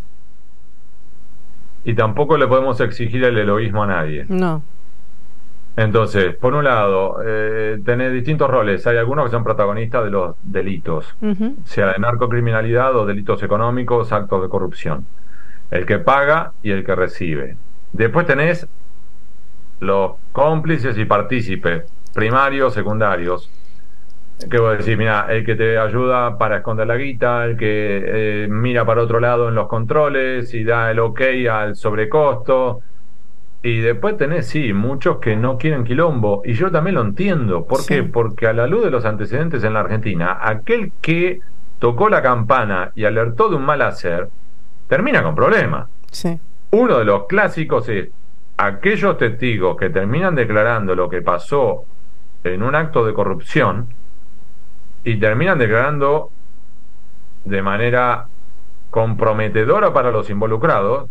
Speaker 4: y tampoco le podemos exigir el heroísmo a nadie.
Speaker 3: No.
Speaker 4: Entonces, por un lado, eh, tenés distintos roles. Hay algunos que son protagonistas de los delitos, uh-huh. sea de narcocriminalidad o delitos económicos, actos de corrupción. El que paga y el que recibe. Después tenés los cómplices y partícipes, primarios, secundarios. ¿Qué voy a decir? Mira, el que te ayuda para esconder la guita, el que eh, mira para otro lado en los controles y da el ok al sobrecosto. Y después tenés, sí, muchos que no quieren quilombo, y yo también lo entiendo. ¿Por sí. qué? Porque a la luz de los antecedentes en la Argentina, aquel que tocó la campana y alertó de un mal hacer, termina con problemas.
Speaker 3: Sí.
Speaker 4: Uno de los clásicos es aquellos testigos que terminan declarando lo que pasó en un acto de corrupción y terminan declarando de manera comprometedora para los involucrados.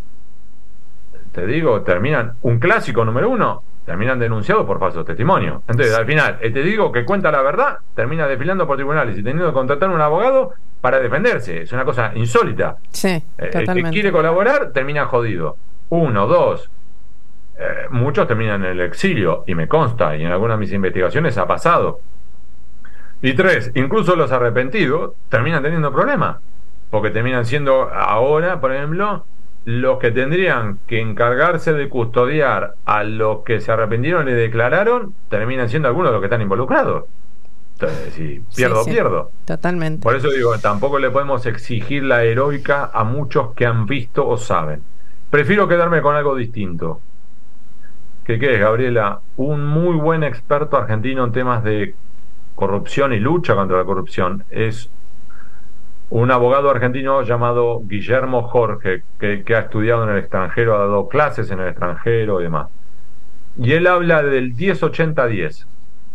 Speaker 4: Te digo, terminan, un clásico número uno, terminan denunciados por falsos testimonios. Entonces, al final, el testigo que cuenta la verdad termina desfilando por tribunales y teniendo que contratar un abogado para defenderse. Es una cosa insólita.
Speaker 3: Sí, totalmente.
Speaker 4: El que quiere colaborar termina jodido. Uno, dos, eh, muchos terminan en el exilio, y me consta, y en algunas de mis investigaciones ha pasado. Y tres, incluso los arrepentidos terminan teniendo problemas, porque terminan siendo ahora, por ejemplo, los que tendrían que encargarse de custodiar a los que se arrepintieron y declararon, terminan siendo algunos de los que están involucrados. Entonces, si pierdo, sí, sí, pierdo.
Speaker 3: Totalmente.
Speaker 4: Por eso digo, tampoco le podemos exigir la heroica a muchos que han visto o saben. Prefiero quedarme con algo distinto. ¿Qué es, Gabriela? Un muy buen experto argentino en temas de corrupción y lucha contra la corrupción es un abogado argentino llamado Guillermo Jorge, que, que ha estudiado en el extranjero, ha dado clases en el extranjero y demás. Y él habla del diez ochenta diez.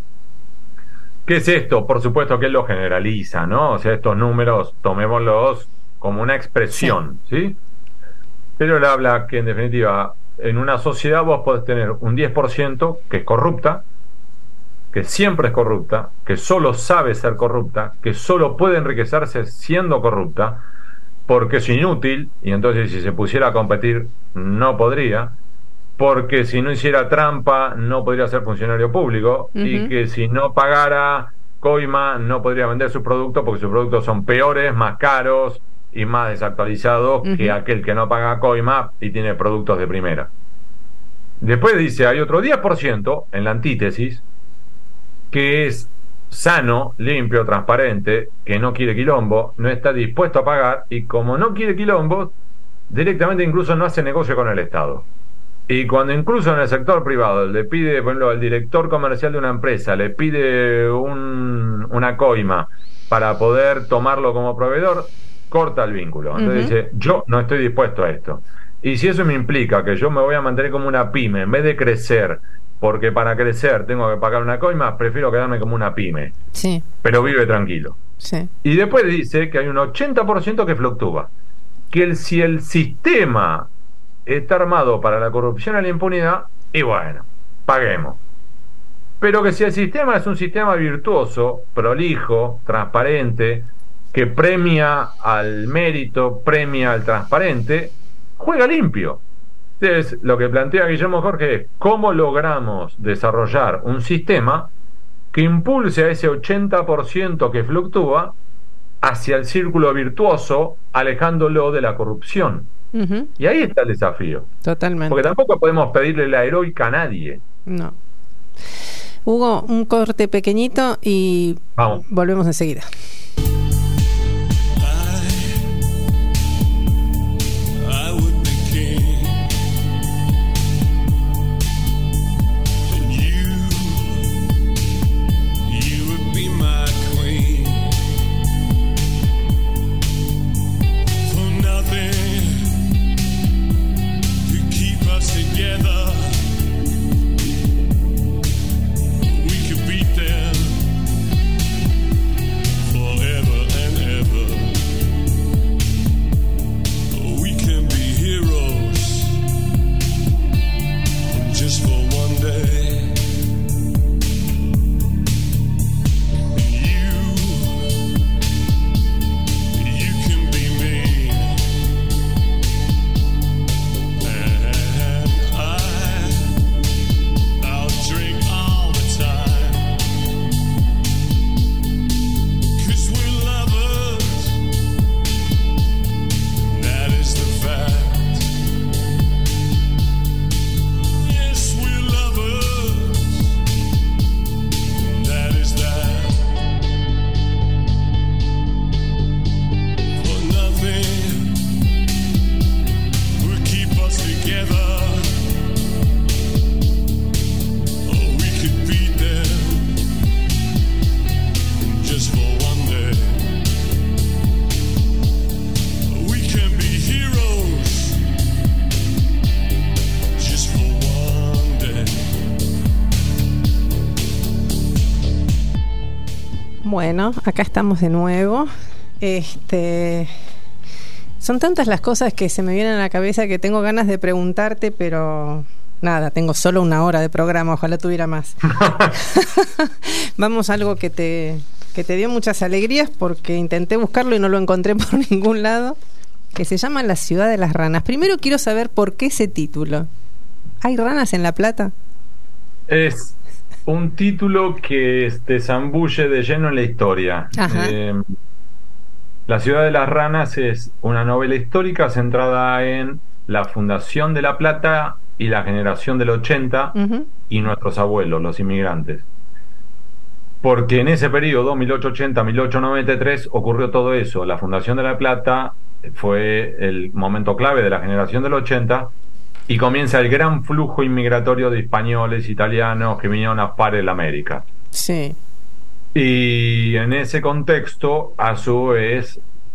Speaker 4: ¿Qué es esto? Por supuesto que él lo generaliza, ¿no? O sea, estos números, tomémoslos como una expresión, ¿sí? ¿sí? Pero él habla que, en definitiva, en una sociedad vos podés tener un diez por ciento que es corrupta, que siempre es corrupta, que solo sabe ser corrupta, que solo puede enriquecerse siendo corrupta, porque es inútil, y entonces si se pusiera a competir no podría, porque si no hiciera trampa no podría ser funcionario público, uh-huh. y que si no pagara coima no podría vender sus productos, porque sus productos son peores, más caros y más desactualizados uh-huh. que aquel que no paga coima y tiene productos de primera. Después dice, hay otro diez por ciento en la antítesis, que es sano, limpio, transparente, que no quiere quilombo, no está dispuesto a pagar, y como no quiere quilombo, directamente incluso no hace negocio con el Estado. Y cuando incluso en el sector privado le pide, por ejemplo, al director comercial de una empresa, le pide un, una coima para poder tomarlo como proveedor, corta el vínculo. Entonces uh-huh. dice, yo no estoy dispuesto a esto. Y si eso me implica que yo me voy a mantener como una pyme, en vez de crecer, porque para crecer tengo que pagar una coima, prefiero quedarme como una pyme.
Speaker 3: Sí.
Speaker 4: Pero vive tranquilo.
Speaker 3: Sí.
Speaker 4: Y después dice que hay un ochenta por ciento que fluctúa. Que el, si el sistema está armado para la corrupción y la impunidad, y bueno, paguemos. Pero que si el sistema es un sistema virtuoso, prolijo, transparente, que premia al mérito, premia al transparente, juega limpio. Entonces, lo que plantea Guillermo Jorge es cómo logramos desarrollar un sistema que impulse a ese ochenta por ciento que fluctúa hacia el círculo virtuoso, alejándolo de la corrupción. Uh-huh. Y ahí está el desafío.
Speaker 3: Totalmente.
Speaker 4: Porque tampoco podemos pedirle la heroica a nadie.
Speaker 3: No. Hugo, un corte pequeñito y
Speaker 4: Vamos.
Speaker 3: Volvemos enseguida. Bueno, acá estamos de nuevo. Este, son tantas las cosas que se me vienen a la cabeza que tengo ganas de preguntarte, pero nada, tengo solo una hora de programa, ojalá tuviera más. Vamos a algo que te, que te dio muchas alegrías, porque intenté buscarlo y no lo encontré por ningún lado, que se llama La ciudad de las ranas. Primero quiero saber por qué ese título. ¿Hay ranas en La Plata?
Speaker 4: Es un título que te zambulle de lleno en la historia. Eh, La ciudad de las ranas es una novela histórica centrada en la fundación de La Plata y la generación del ochenta uh-huh. y nuestros abuelos, los inmigrantes. Porque en ese periodo, mil ochocientos ochenta a mil ochocientos noventa y tres, ocurrió todo eso. La fundación de La Plata fue el momento clave de la generación del ochenta, y comienza el gran flujo inmigratorio de españoles, italianos que vinieron a parar la América.
Speaker 3: Sí.
Speaker 4: Y en ese contexto, a su vez,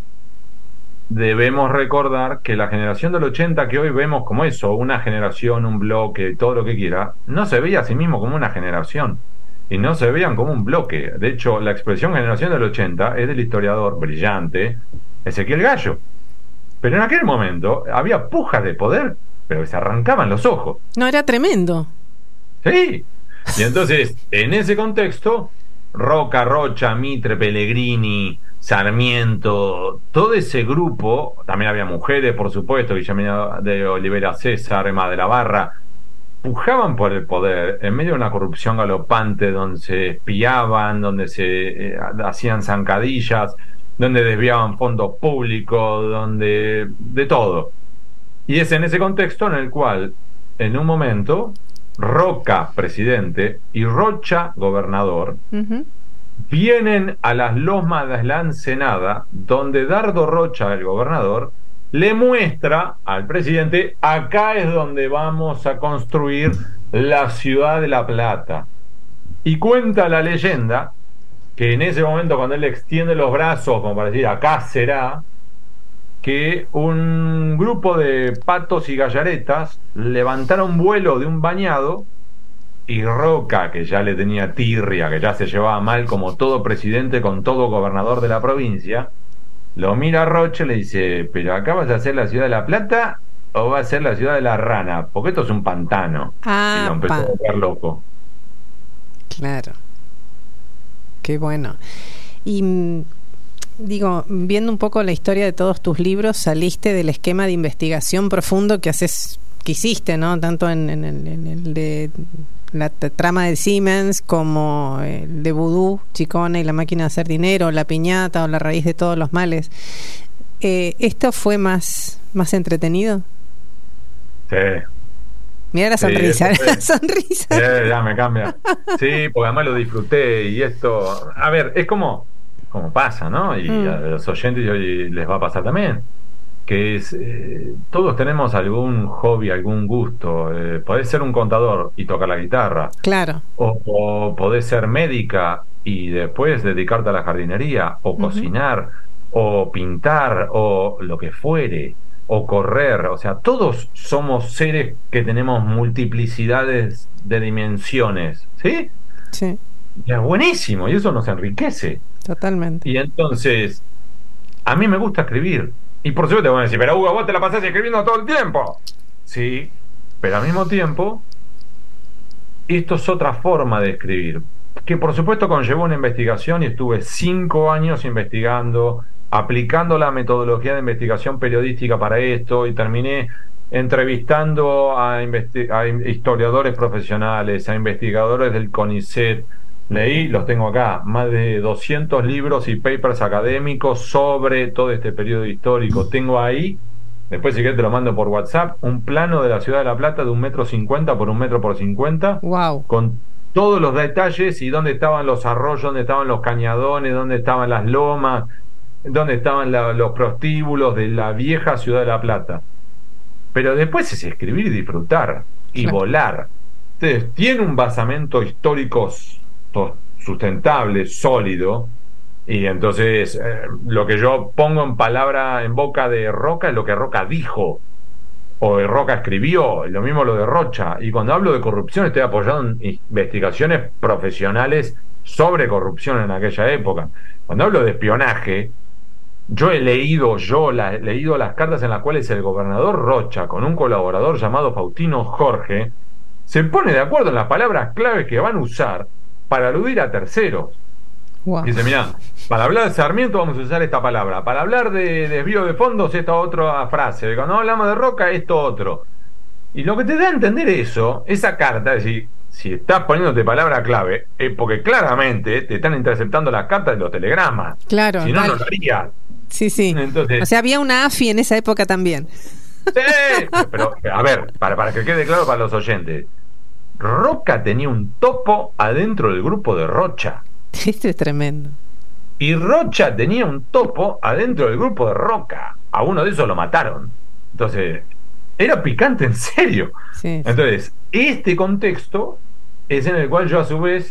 Speaker 4: debemos recordar que la generación del ochenta, que hoy vemos como eso, una generación, un bloque, todo lo que quiera, no se veía a sí mismo como una generación, y no se veían como un bloque. De hecho, la expresión generación del ochenta es del historiador brillante Ezequiel Gallo. Pero en aquel momento había pujas de poder, pero que se arrancaban los ojos.
Speaker 3: No, era tremendo.
Speaker 4: Sí. Y entonces, en ese contexto, Roca, Rocha, Mitre, Pellegrini, Sarmiento, todo ese grupo, también había mujeres, por supuesto, Guillermina de Olivera César, Emma de la Barra, pujaban por el poder en medio de una corrupción galopante, donde se espiaban, donde se eh, hacían zancadillas, donde desviaban fondos públicos, donde de todo. Y es en ese contexto en el cual, en un momento, Roca, presidente, y Rocha, gobernador, uh-huh. vienen a las lomas de la Ensenada, donde Dardo Rocha, el gobernador, le muestra al presidente: acá es donde vamos a construir la ciudad de La Plata. Y cuenta la leyenda que en ese momento, cuando él extiende los brazos como para decir acá será, que un grupo de patos y gallaretas levantaron vuelo de un bañado, y Roca, que ya le tenía tirria, que ya se llevaba mal como todo presidente con todo gobernador de la provincia, lo mira a Rocha y le dice: pero acá vas a hacer la ciudad de La Plata o va a ser la ciudad de la rana? Porque esto es un pantano.
Speaker 3: Ah,
Speaker 4: y lo empezó
Speaker 3: pa.
Speaker 4: a volver loco.
Speaker 3: Claro. Qué bueno. Y mm, digo, viendo un poco la historia de todos tus libros, saliste del esquema de investigación profundo que haces, que hiciste, ¿no? Tanto en, en, el, en el de la t- trama de Siemens, como el de Vudú, Chicone y la máquina de hacer dinero, La piñata o La raíz de todos los males. Eh, ¿Esto fue más, más entretenido?
Speaker 4: Sí.
Speaker 3: Mira la
Speaker 4: Sí,
Speaker 3: sonrisa,
Speaker 4: eso
Speaker 3: la
Speaker 4: fue.
Speaker 3: sonrisa.
Speaker 4: Eh, ya me cambia. Sí, porque además lo disfruté y esto, a ver, es como, como pasa, ¿no? Y
Speaker 3: Mm.
Speaker 4: a los oyentes hoy les va a pasar también, que es, eh, todos tenemos algún hobby, algún gusto. Eh, podés ser un contador y tocar la guitarra,
Speaker 3: Claro.
Speaker 4: o, o podés ser médica y después dedicarte a la jardinería, o
Speaker 3: Ujú.
Speaker 4: cocinar, o pintar, o lo que fuere, o correr. O sea, todos somos seres que tenemos multiplicidades de dimensiones, ¿sí?
Speaker 3: Sí,
Speaker 4: Y es buenísimo, y eso nos enriquece.
Speaker 3: totalmente.
Speaker 4: Y entonces, a mí me gusta escribir. Y por supuesto te van a decir, pero Hugo, vos te la pasás escribiendo todo el tiempo. Sí, pero al mismo tiempo, esto es otra forma de escribir, que por supuesto conllevó una investigación, y estuve cinco años investigando, aplicando la metodología de investigación periodística para esto, y terminé entrevistando a, investi- a in- historiadores profesionales, a investigadores del CONICET. Leí, los tengo acá, más de doscientos libros y papers académicos sobre todo este periodo histórico. Tengo ahí, después si querés te lo mando por WhatsApp, un plano de la ciudad de La Plata de un metro cincuenta por un metro por cincuenta,
Speaker 3: Wow.
Speaker 4: con todos los detalles y dónde estaban los arroyos, dónde estaban los cañadones, dónde estaban las lomas, dónde estaban la- los prostíbulos de la vieja ciudad de La Plata. Pero después es escribir y disfrutar y
Speaker 3: Claro.
Speaker 4: volar. Entonces, tiene un basamento histórico s- to- sustentable, sólido, y entonces eh, lo que yo pongo en palabra, en boca de Roca, es lo que Roca dijo, o de Roca escribió, y lo mismo lo de Rocha. Y cuando hablo de corrupción estoy apoyado en investigaciones profesionales sobre corrupción en aquella época. Cuando hablo de espionaje, yo he leído yo la, he leído las cartas en las cuales el gobernador Rocha, con un colaborador llamado Faustino Jorge, se pone de acuerdo en las palabras claves que van a usar para aludir a terceros.
Speaker 3: Wow.
Speaker 4: Dice, mirá, para hablar de Sarmiento vamos a usar esta palabra, para hablar de desvío de fondos esta otra frase, cuando hablamos de Roca esto otro. Y lo que te da a entender eso, esa carta, es decir, si estás poniéndote palabra clave, es porque claramente te están interceptando las cartas de los telegramas.
Speaker 3: Claro,
Speaker 4: Si no,
Speaker 3: tal.
Speaker 4: no lo harías.
Speaker 3: Sí, sí.
Speaker 4: Entonces-
Speaker 3: O sea, había una A F I en esa época también.
Speaker 4: Sí, pero a ver, para, para que quede claro para los oyentes, Roca tenía un topo adentro del grupo de Rocha.
Speaker 3: Esto es tremendo.
Speaker 4: Y Rocha tenía un topo adentro del grupo de Roca. A uno de esos lo mataron. Entonces, era picante en serio.
Speaker 3: Sí, sí.
Speaker 4: Entonces, este contexto es en el cual yo a su vez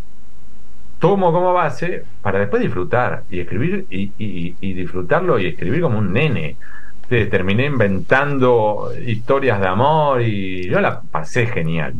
Speaker 4: tomo como base para después disfrutar y escribir y, y, y disfrutarlo y escribir como un nene. Entonces, terminé inventando historias de amor y yo la pasé genial.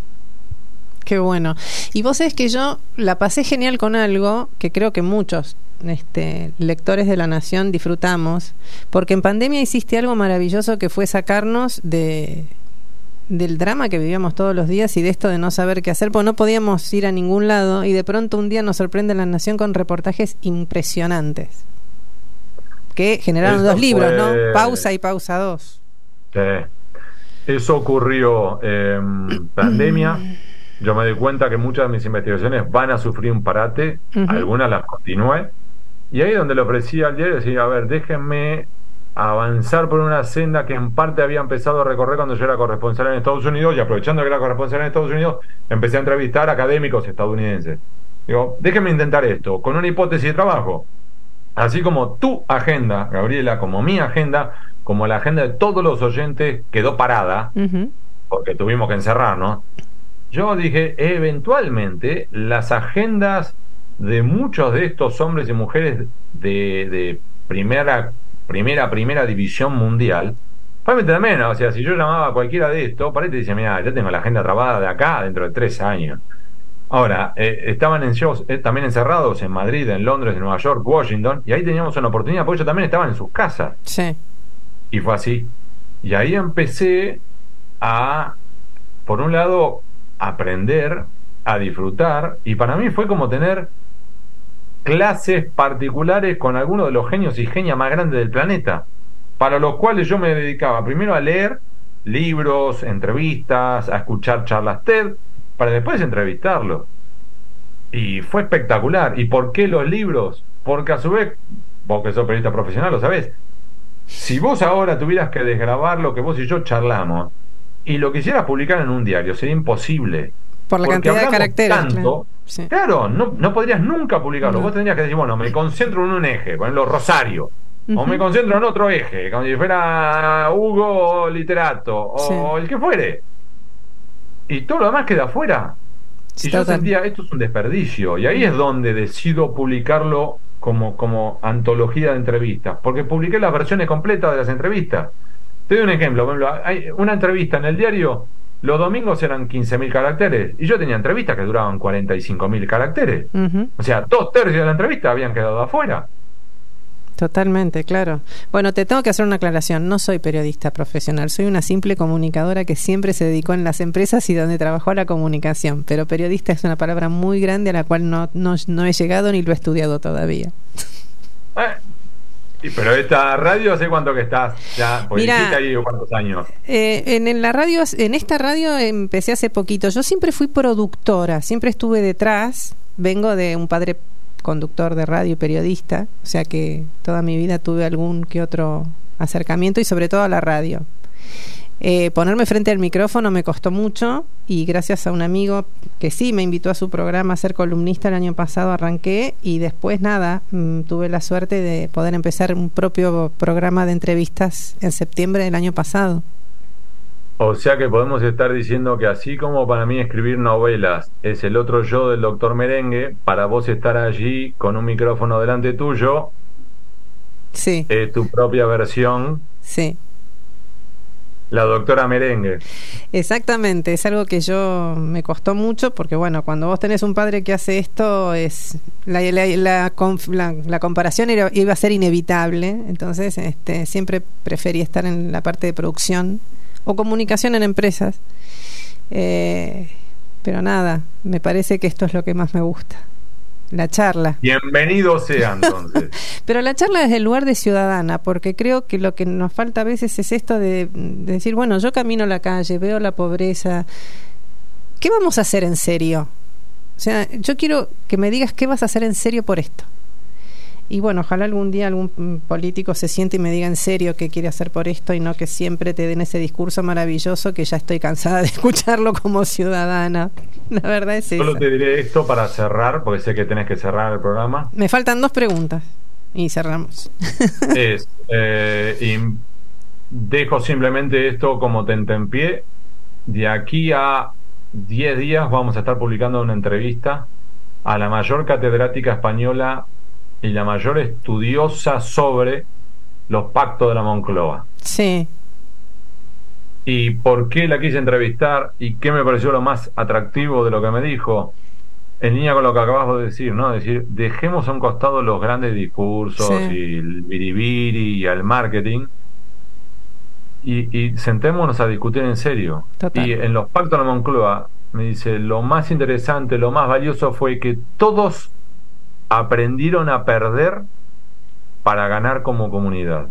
Speaker 3: Qué bueno. Y vos sabés que yo la pasé genial con algo que creo que muchos este, lectores de La Nación disfrutamos, porque en pandemia hiciste algo maravilloso que fue sacarnos de del drama que vivíamos todos los días y de esto de no saber qué hacer, porque no podíamos ir a ningún lado, y de pronto un día nos sorprende La Nación con reportajes impresionantes que generaron
Speaker 4: Eso
Speaker 3: dos libros,
Speaker 4: fue-
Speaker 3: ¿no? Pausa y Pausa dos.
Speaker 4: Eh, eso ocurrió en pandemia. Yo me di cuenta que muchas de mis investigaciones van a sufrir un parate,
Speaker 3: Ujú.
Speaker 4: algunas las continué, y ahí donde le ofrecí al diario, decía, a ver, déjenme avanzar por una senda que en parte había empezado a recorrer cuando yo era corresponsal en Estados Unidos, y aprovechando que era corresponsal en Estados Unidos, empecé a entrevistar académicos estadounidenses. Digo, déjenme intentar esto, con una hipótesis de trabajo. Así como tu agenda, Gabriela, como mi agenda, como la agenda de todos los oyentes quedó parada,
Speaker 3: Ujú.
Speaker 4: porque tuvimos que encerrarnos, yo dije, eventualmente las agendas de muchos de estos hombres y mujeres de, de primera, primera, primera división mundial, probablemente también, o sea, si yo llamaba a cualquiera de estos, para ahí te decía, mira, ya tengo la agenda trabada de acá dentro de tres años. Ahora, eh, estaban en shows eh, también encerrados en Madrid, en Londres, en Nueva York, Washington, y ahí teníamos una oportunidad, porque ellos también estaban en sus casas.
Speaker 3: Sí.
Speaker 4: Y fue así. Y ahí empecé a, por un lado, aprender, a disfrutar, y para mí fue como tener clases particulares con algunos de los genios y genias más grandes del planeta, para los cuales yo me dedicaba primero a leer libros, entrevistas, a escuchar charlas TED, para después entrevistarlos. Y fue espectacular. ¿Y por qué los libros? Porque a su vez, vos que sos periodista profesional lo sabés, si vos ahora tuvieras que desgrabar lo que vos y yo charlamos y lo quisieras publicar en un diario, sería imposible.
Speaker 3: Por la cantidad de caracteres.
Speaker 4: Tanto,
Speaker 3: claro, sí.
Speaker 4: claro no, no podrías nunca publicarlo.
Speaker 3: No.
Speaker 4: Vos tendrías que decir, bueno, me concentro en un eje, por ejemplo, Rosario. Uh-huh. O me concentro en otro eje, como si fuera Hugo Literato, o sí. el que fuere. Y todo lo demás queda afuera. Y yo sentía, esto es un desperdicio. Y ahí es donde decido publicarlo como, como antología de entrevistas, porque publiqué las versiones completas de las entrevistas. Te doy un ejemplo, por ejemplo, hay una entrevista en el diario, los domingos eran quince mil caracteres, y yo tenía entrevistas que duraban cuarenta y cinco mil caracteres. Uh-huh. O sea, dos tercios de la entrevista habían quedado afuera.
Speaker 3: Totalmente, claro. Bueno, te tengo que hacer una aclaración. No soy periodista profesional, soy una simple comunicadora que siempre se dedicó en las empresas y donde trabajó la comunicación. Pero periodista es una palabra muy grande a la cual no, no, no he llegado ni lo he estudiado todavía.
Speaker 4: Eh, pero esta radio, ¿hace cuánto que estás? Ya, pues
Speaker 3: Mira,
Speaker 4: ahí cuántos años.
Speaker 3: Eh, en, en la radio, en esta radio empecé hace poquito. Yo siempre fui productora, siempre estuve detrás. Vengo de un padre conductor de radio y periodista, o sea que toda mi vida tuve algún que otro acercamiento y sobre todo a la radio. Eh, ponerme frente al micrófono me costó mucho y gracias a un amigo que sí me invitó a su programa a ser columnista el año pasado arranqué y después nada, mmm, tuve la suerte de poder empezar un propio programa de entrevistas en septiembre del año pasado.
Speaker 4: O sea que podemos estar diciendo que así como para mí escribir novelas es el otro yo del doctor Merengue, para vos estar allí con un micrófono delante tuyo,
Speaker 3: sí,
Speaker 4: es tu propia versión.
Speaker 3: Sí.
Speaker 4: La doctora Merengue.
Speaker 3: Exactamente, es algo que yo me costó mucho porque bueno, cuando vos tenés un padre que hace esto es la, la, la, la, la comparación iba, iba a ser inevitable, entonces este, siempre preferí estar en la parte de producción o comunicación en empresas, eh, pero nada, me parece que esto es lo que más me gusta, la charla.
Speaker 4: Bienvenido sea entonces.
Speaker 3: Pero la charla desde el lugar de ciudadana, porque creo que lo que nos falta a veces es esto de, de decir, bueno, yo camino la calle, veo la pobreza, ¿qué vamos a hacer en serio? O sea, yo quiero que me digas qué vas a hacer en serio por esto. Y bueno, ojalá algún día algún político se siente y me diga en serio qué quiere hacer por esto y no que siempre te den ese discurso maravilloso que ya estoy cansada de escucharlo como ciudadana. La verdad es eso.
Speaker 4: Solo te diré esto para cerrar, porque sé que tenés que cerrar el programa.
Speaker 3: Me faltan dos preguntas y cerramos.
Speaker 4: Es, eh, y dejo simplemente esto como tentempié. De aquí a diez días vamos a estar publicando una entrevista a la mayor catedrática española y la mayor estudiosa sobre los pactos de la Moncloa.
Speaker 3: Sí.
Speaker 4: ¿Y por qué la quise entrevistar? ¿Y qué me pareció lo más atractivo de lo que me dijo? En línea con lo que acabas de decir, ¿no? Es decir, dejemos a un costado los grandes discursos, sí, y el biribiri y el marketing y, y sentémonos a discutir en serio. Total. Y en los pactos de la Moncloa me dice, lo más interesante, lo más valioso fue que todos aprendieron a perder para ganar como comunidad.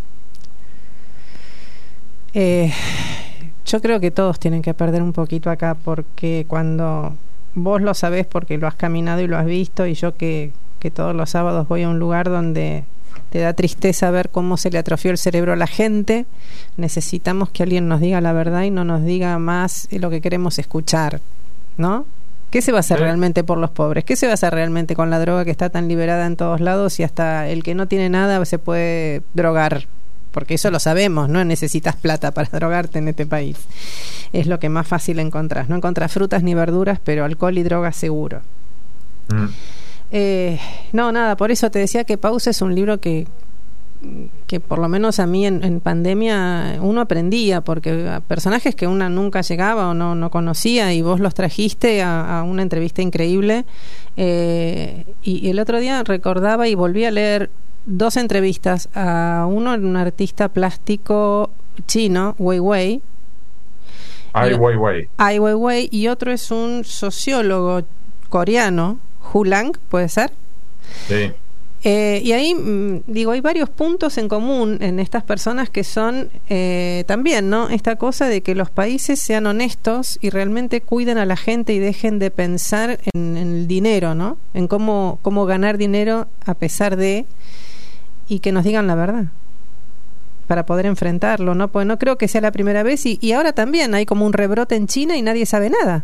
Speaker 3: Eh, yo creo que todos tienen que perder un poquito acá, porque cuando vos lo sabés porque lo has caminado y lo has visto, y yo que, que todos los sábados voy a un lugar donde te da tristeza ver cómo se le atrofió el cerebro a la gente, necesitamos que alguien nos diga la verdad y no nos diga más lo que queremos escuchar, ¿no? ¿Qué se va a hacer, sí, realmente por los pobres? ¿Qué se va a hacer realmente con la droga que está tan liberada en todos lados y hasta el que no tiene nada se puede drogar? Porque eso lo sabemos, no necesitas plata para drogarte en este país. Es lo que más fácil encontrás. No encontrás frutas ni verduras, pero alcohol y drogas seguro. Mm. Eh, no, nada, por eso te decía que Pausa es un libro que que por lo menos a mí en, en pandemia uno aprendía, porque a personajes que uno nunca llegaba o no, no conocía, y vos los trajiste a, a una entrevista increíble, eh, y, y el otro día recordaba y volví a leer dos entrevistas a uno, un artista plástico chino, Weiwei.
Speaker 4: Ai Weiwei.
Speaker 3: Ai Weiwei, y otro es un sociólogo coreano, Hulang, ¿puede ser?
Speaker 4: Sí.
Speaker 3: Eh, y ahí, mm, digo, hay varios puntos en común en estas personas que son eh, también, ¿no? Esta cosa de que los países sean honestos y realmente cuiden a la gente y dejen de pensar en, en el dinero, ¿no? En cómo, cómo ganar dinero a pesar de... y que nos digan la verdad para poder enfrentarlo, ¿no? Pues no creo que sea la primera vez y, y ahora también hay como un rebrote en China y nadie sabe nada.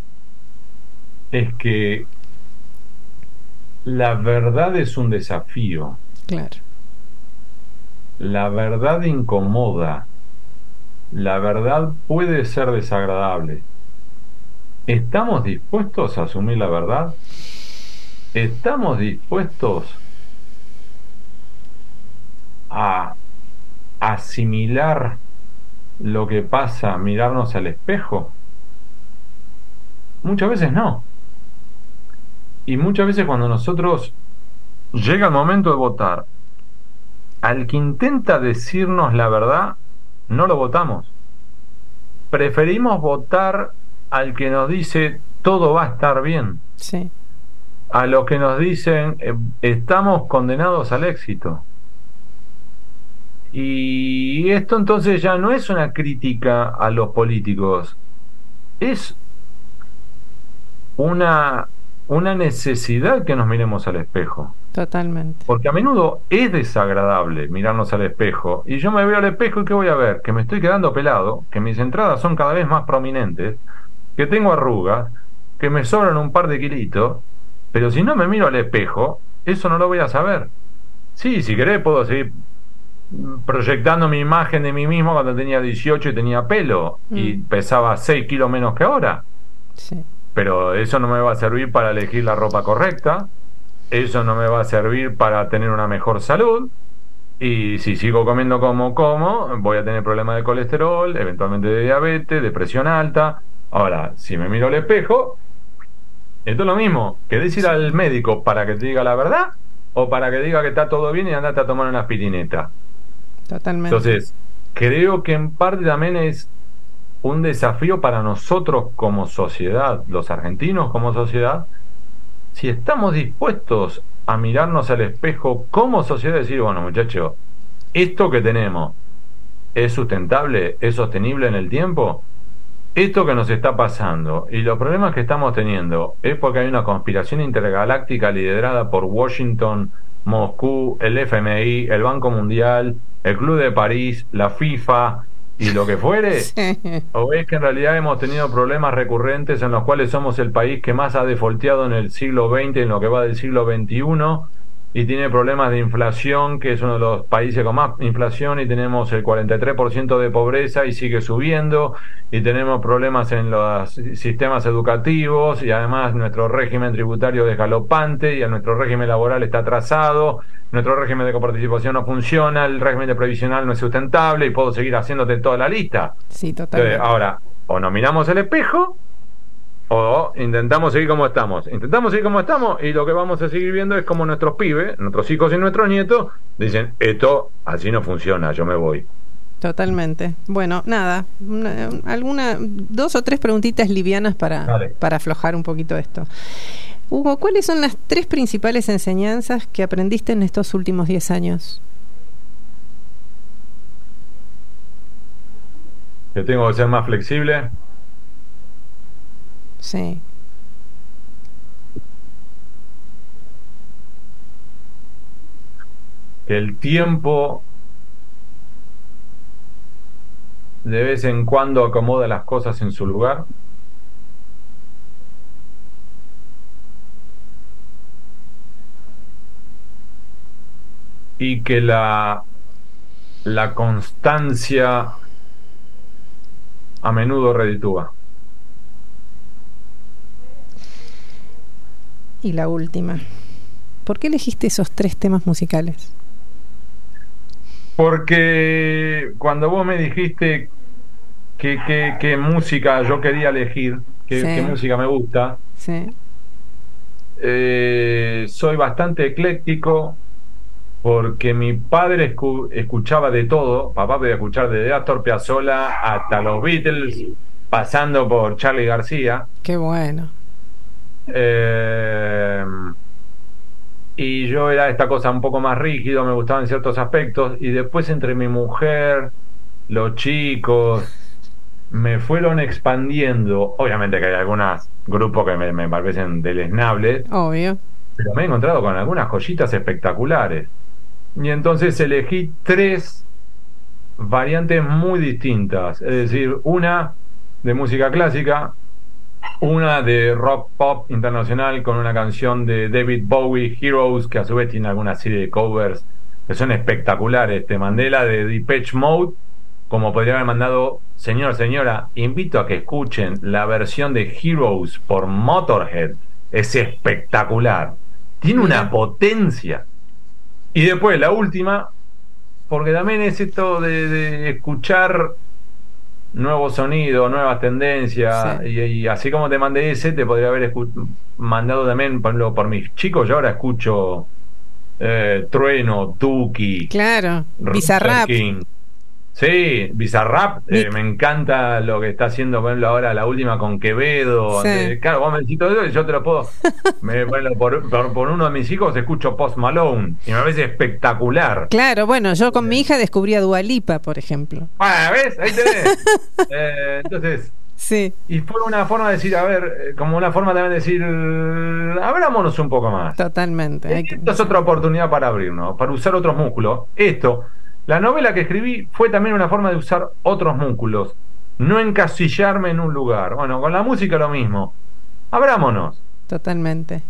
Speaker 4: Es que la verdad es un desafío.
Speaker 3: Claro.
Speaker 4: La verdad incomoda. La verdad puede ser desagradable. ¿Estamos dispuestos a asumir la verdad? ¿Estamos dispuestos a asimilar lo que pasa, mirarnos al espejo? Muchas veces no. Y muchas veces cuando nosotros llega el momento de votar, al que intenta decirnos la verdad, no lo votamos. Preferimos votar al que nos dice todo va a estar bien.
Speaker 3: Sí.
Speaker 4: A los que nos dicen eh, estamos condenados al éxito. Y esto entonces ya no es una crítica a los políticos, es una, una necesidad que nos miremos al espejo.
Speaker 3: Totalmente.
Speaker 4: Porque a menudo es desagradable mirarnos al espejo. Y yo me veo al espejo y ¿qué voy a ver? Que me estoy quedando pelado, que mis entradas son cada vez más prominentes, que tengo arrugas, que me sobran un par de kilitos. Pero si no me miro al espejo, eso no lo voy a saber. Sí, si querés puedo seguir proyectando mi imagen de mí mismo cuando tenía dieciocho y tenía pelo mm. y pesaba seis kilos menos que ahora.
Speaker 3: Sí.
Speaker 4: Pero eso no me va a servir para elegir la ropa correcta, eso no me va a servir para tener una mejor salud, y si sigo comiendo como como, voy a tener problemas de colesterol, eventualmente de diabetes, de presión alta. Ahora, si me miro al espejo, esto es lo mismo. ¿Querés ir al médico para que te diga la verdad o para que diga que está todo bien y andate a tomar una aspirineta?
Speaker 3: Totalmente.
Speaker 4: Entonces, creo que en parte también es un desafío para nosotros como sociedad, los argentinos como sociedad, si estamos dispuestos a mirarnos al espejo como sociedad y decir, bueno, muchachos, esto que tenemos es sustentable, es sostenible en el tiempo, esto que nos está pasando y los problemas que estamos teniendo es porque hay una conspiración intergaláctica liderada por Washington, Moscú, el F M I, el Banco Mundial, el Club de París, la FIFA y lo que fuere, sí. ¿O es que en realidad hemos tenido problemas recurrentes en los cuales somos el país que más ha defolteado en el siglo veinte, en lo que va del siglo veintiuno, y tiene problemas de inflación, que es uno de los países con más inflación, y tenemos el cuarenta y tres por ciento de pobreza y sigue subiendo, y tenemos problemas en los sistemas educativos, y además nuestro régimen tributario es galopante, y nuestro régimen laboral está atrasado, nuestro régimen de coparticipación no funciona, el régimen de previsional no es sustentable, y puedo seguir haciéndote toda la lista.
Speaker 3: Sí, totalmente.
Speaker 4: Entonces, ahora, o nos miramos el espejo, o intentamos seguir como estamos. Intentamos seguir como estamos, y lo que vamos a seguir viendo es como nuestros pibes, nuestros hijos y nuestros nietos, dicen, esto así no funciona, yo me voy.
Speaker 3: Totalmente. Bueno, nada, una, alguna, dos o tres preguntitas livianas para, para aflojar un poquito esto. Hugo, ¿cuáles son las tres principales enseñanzas que aprendiste en estos últimos diez años?
Speaker 4: Que tengo que ser más flexible.
Speaker 3: Sí.
Speaker 4: Que el tiempo de vez en cuando acomoda las cosas en su lugar. Y que la, la constancia a menudo reditúa.
Speaker 3: Y la última, ¿por qué elegiste esos tres temas musicales?
Speaker 4: Porque cuando vos me dijiste que, que, que música yo quería elegir, que, sí. que música me gusta,
Speaker 3: sí.
Speaker 4: eh, soy bastante ecléctico, porque mi padre escu- escuchaba de todo. Papá podía escuchar desde Astor Piazzolla hasta los Beatles, pasando por Charly García.
Speaker 3: Qué bueno.
Speaker 4: Eh, y yo era esta cosa un poco más rígido, me gustaban ciertos aspectos, y después entre mi mujer, los chicos, me fueron expandiendo. Obviamente que hay algunos grupos que me, me parecen deleznables,
Speaker 3: Obvio.
Speaker 4: pero me he encontrado con algunas joyitas espectaculares. Y entonces elegí tres variantes muy distintas, es decir, una de música clásica, una de rock pop internacional con una canción de David Bowie, Heroes, que a su vez tiene alguna serie de covers que son espectaculares. Te mandé la de Depeche Mode, como podría haber mandado, señor, señora, invito a que escuchen la versión de Heroes por Motorhead, es espectacular, tiene una potencia. Y después la última, porque también es esto de, de escuchar nuevos sonidos, nuevas tendencias,
Speaker 3: Sí.
Speaker 4: y, y así como te mandé ese, te podría haber escu- mandado también, por ejemplo, por mis chicos. Yo ahora escucho eh, Trueno, Tuki,
Speaker 3: Claro.
Speaker 4: Roger
Speaker 3: Bizarrap.
Speaker 4: King. Sí, Bizarrap, eh, me encanta lo que está haciendo, por ejemplo, ahora la última con Quevedo.
Speaker 3: Sí.
Speaker 4: Eh, claro, vos me decís todo eso y yo te lo puedo. Me, bueno, por, por, por uno de mis hijos escucho Post Malone y me parece espectacular.
Speaker 3: Claro, bueno, yo con mi hija descubrí a Dua Lipa, por ejemplo.
Speaker 4: Bueno, ¿ves? Ahí tenés. eh, entonces,
Speaker 3: Sí,
Speaker 4: y fue una forma de decir, a ver, eh, como una forma también de decir, abrámonos un poco más.
Speaker 3: totalmente. Hay que-
Speaker 4: Esta es otra oportunidad para abrirnos, para usar otros músculos. Esto, la novela que escribí fue también una forma de usar otros músculos, no encasillarme en un lugar. Bueno, con la música lo mismo. Abrámonos.
Speaker 3: Totalmente.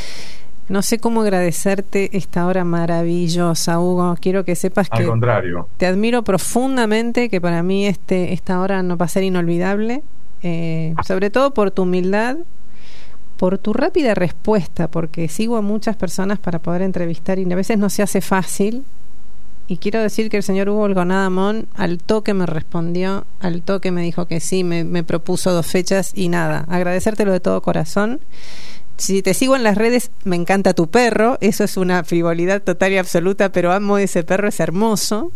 Speaker 3: No sé cómo agradecerte esta hora maravillosa, Hugo. Quiero que sepas
Speaker 4: Al
Speaker 3: que
Speaker 4: contrario.
Speaker 3: te admiro profundamente, que para mí este esta hora no va a ser inolvidable, eh, sobre todo por tu humildad, por tu rápida respuesta, porque sigo a muchas personas para poder entrevistar y a veces no se hace fácil. Y quiero decir que el señor Hugo Algonadamón al toque me respondió, al toque me dijo que sí, me, me propuso dos fechas y nada, agradecértelo de todo corazón. Si te sigo en las redes, me encanta tu perro, eso es una frivolidad total y absoluta, pero amo ese perro, es hermoso.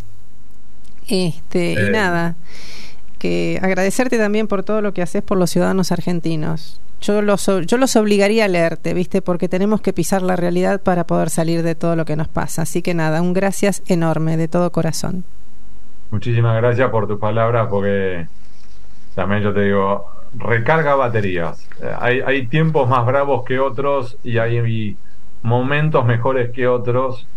Speaker 3: Este,
Speaker 4: Eh.
Speaker 3: y nada, que agradecerte también por todo lo que haces por los ciudadanos argentinos. Yo los, yo los obligaría a leerte, ¿viste? Porque tenemos que pisar la realidad para poder salir de todo lo que nos pasa. Así que nada, un gracias enorme de todo corazón.
Speaker 4: Muchísimas gracias por tus palabras, porque también yo te digo, recarga baterías. Eh, Hay, hay tiempos más bravos que otros y hay momentos mejores que otros.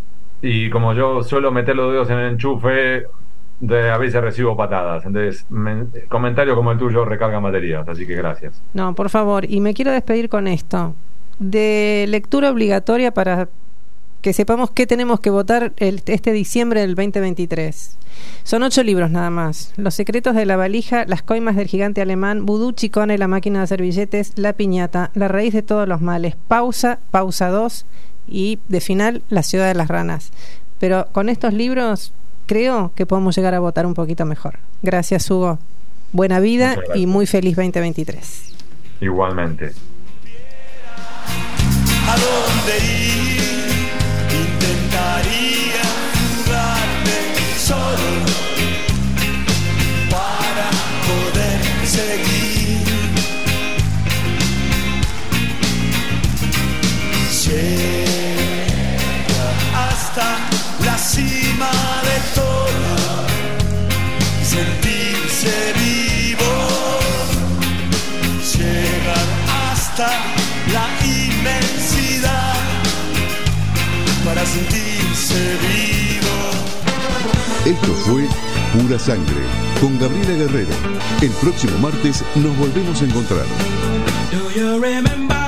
Speaker 4: Y como yo suelo meter los dedos en el enchufe, de, a veces recibo patadas. Entonces, men- comentarios como el tuyo recargan baterías. Así que gracias.
Speaker 3: No, por favor, y me quiero despedir con esto. De lectura obligatoria para que sepamos qué tenemos que votar el, este diciembre del veinte veintitrés. Son ocho libros nada más. Los secretos de la valija, Las coimas del gigante alemán, Vudú Chicone, La máquina de hacer billetes, La piñata, La raíz de todos los males, Pausa, Pausa dos y de final, La ciudad de las ranas. Pero con estos libros creo que podemos llegar a votar un poquito mejor. Gracias, Hugo. Buena vida
Speaker 4: Muchas gracias.
Speaker 3: y muy feliz veinte veintitrés.
Speaker 4: Igualmente.
Speaker 7: ¿A dónde ir? Intentaría jugarme solo para poder seguir. Llega hasta la cima de todo, sentirse vivo, llegar hasta la inmensidad para sentirse vivo.
Speaker 1: Esto fue Pura Sangre con Gabriela Guerrero. El próximo martes nos volvemos a encontrar.
Speaker 7: Do you remember?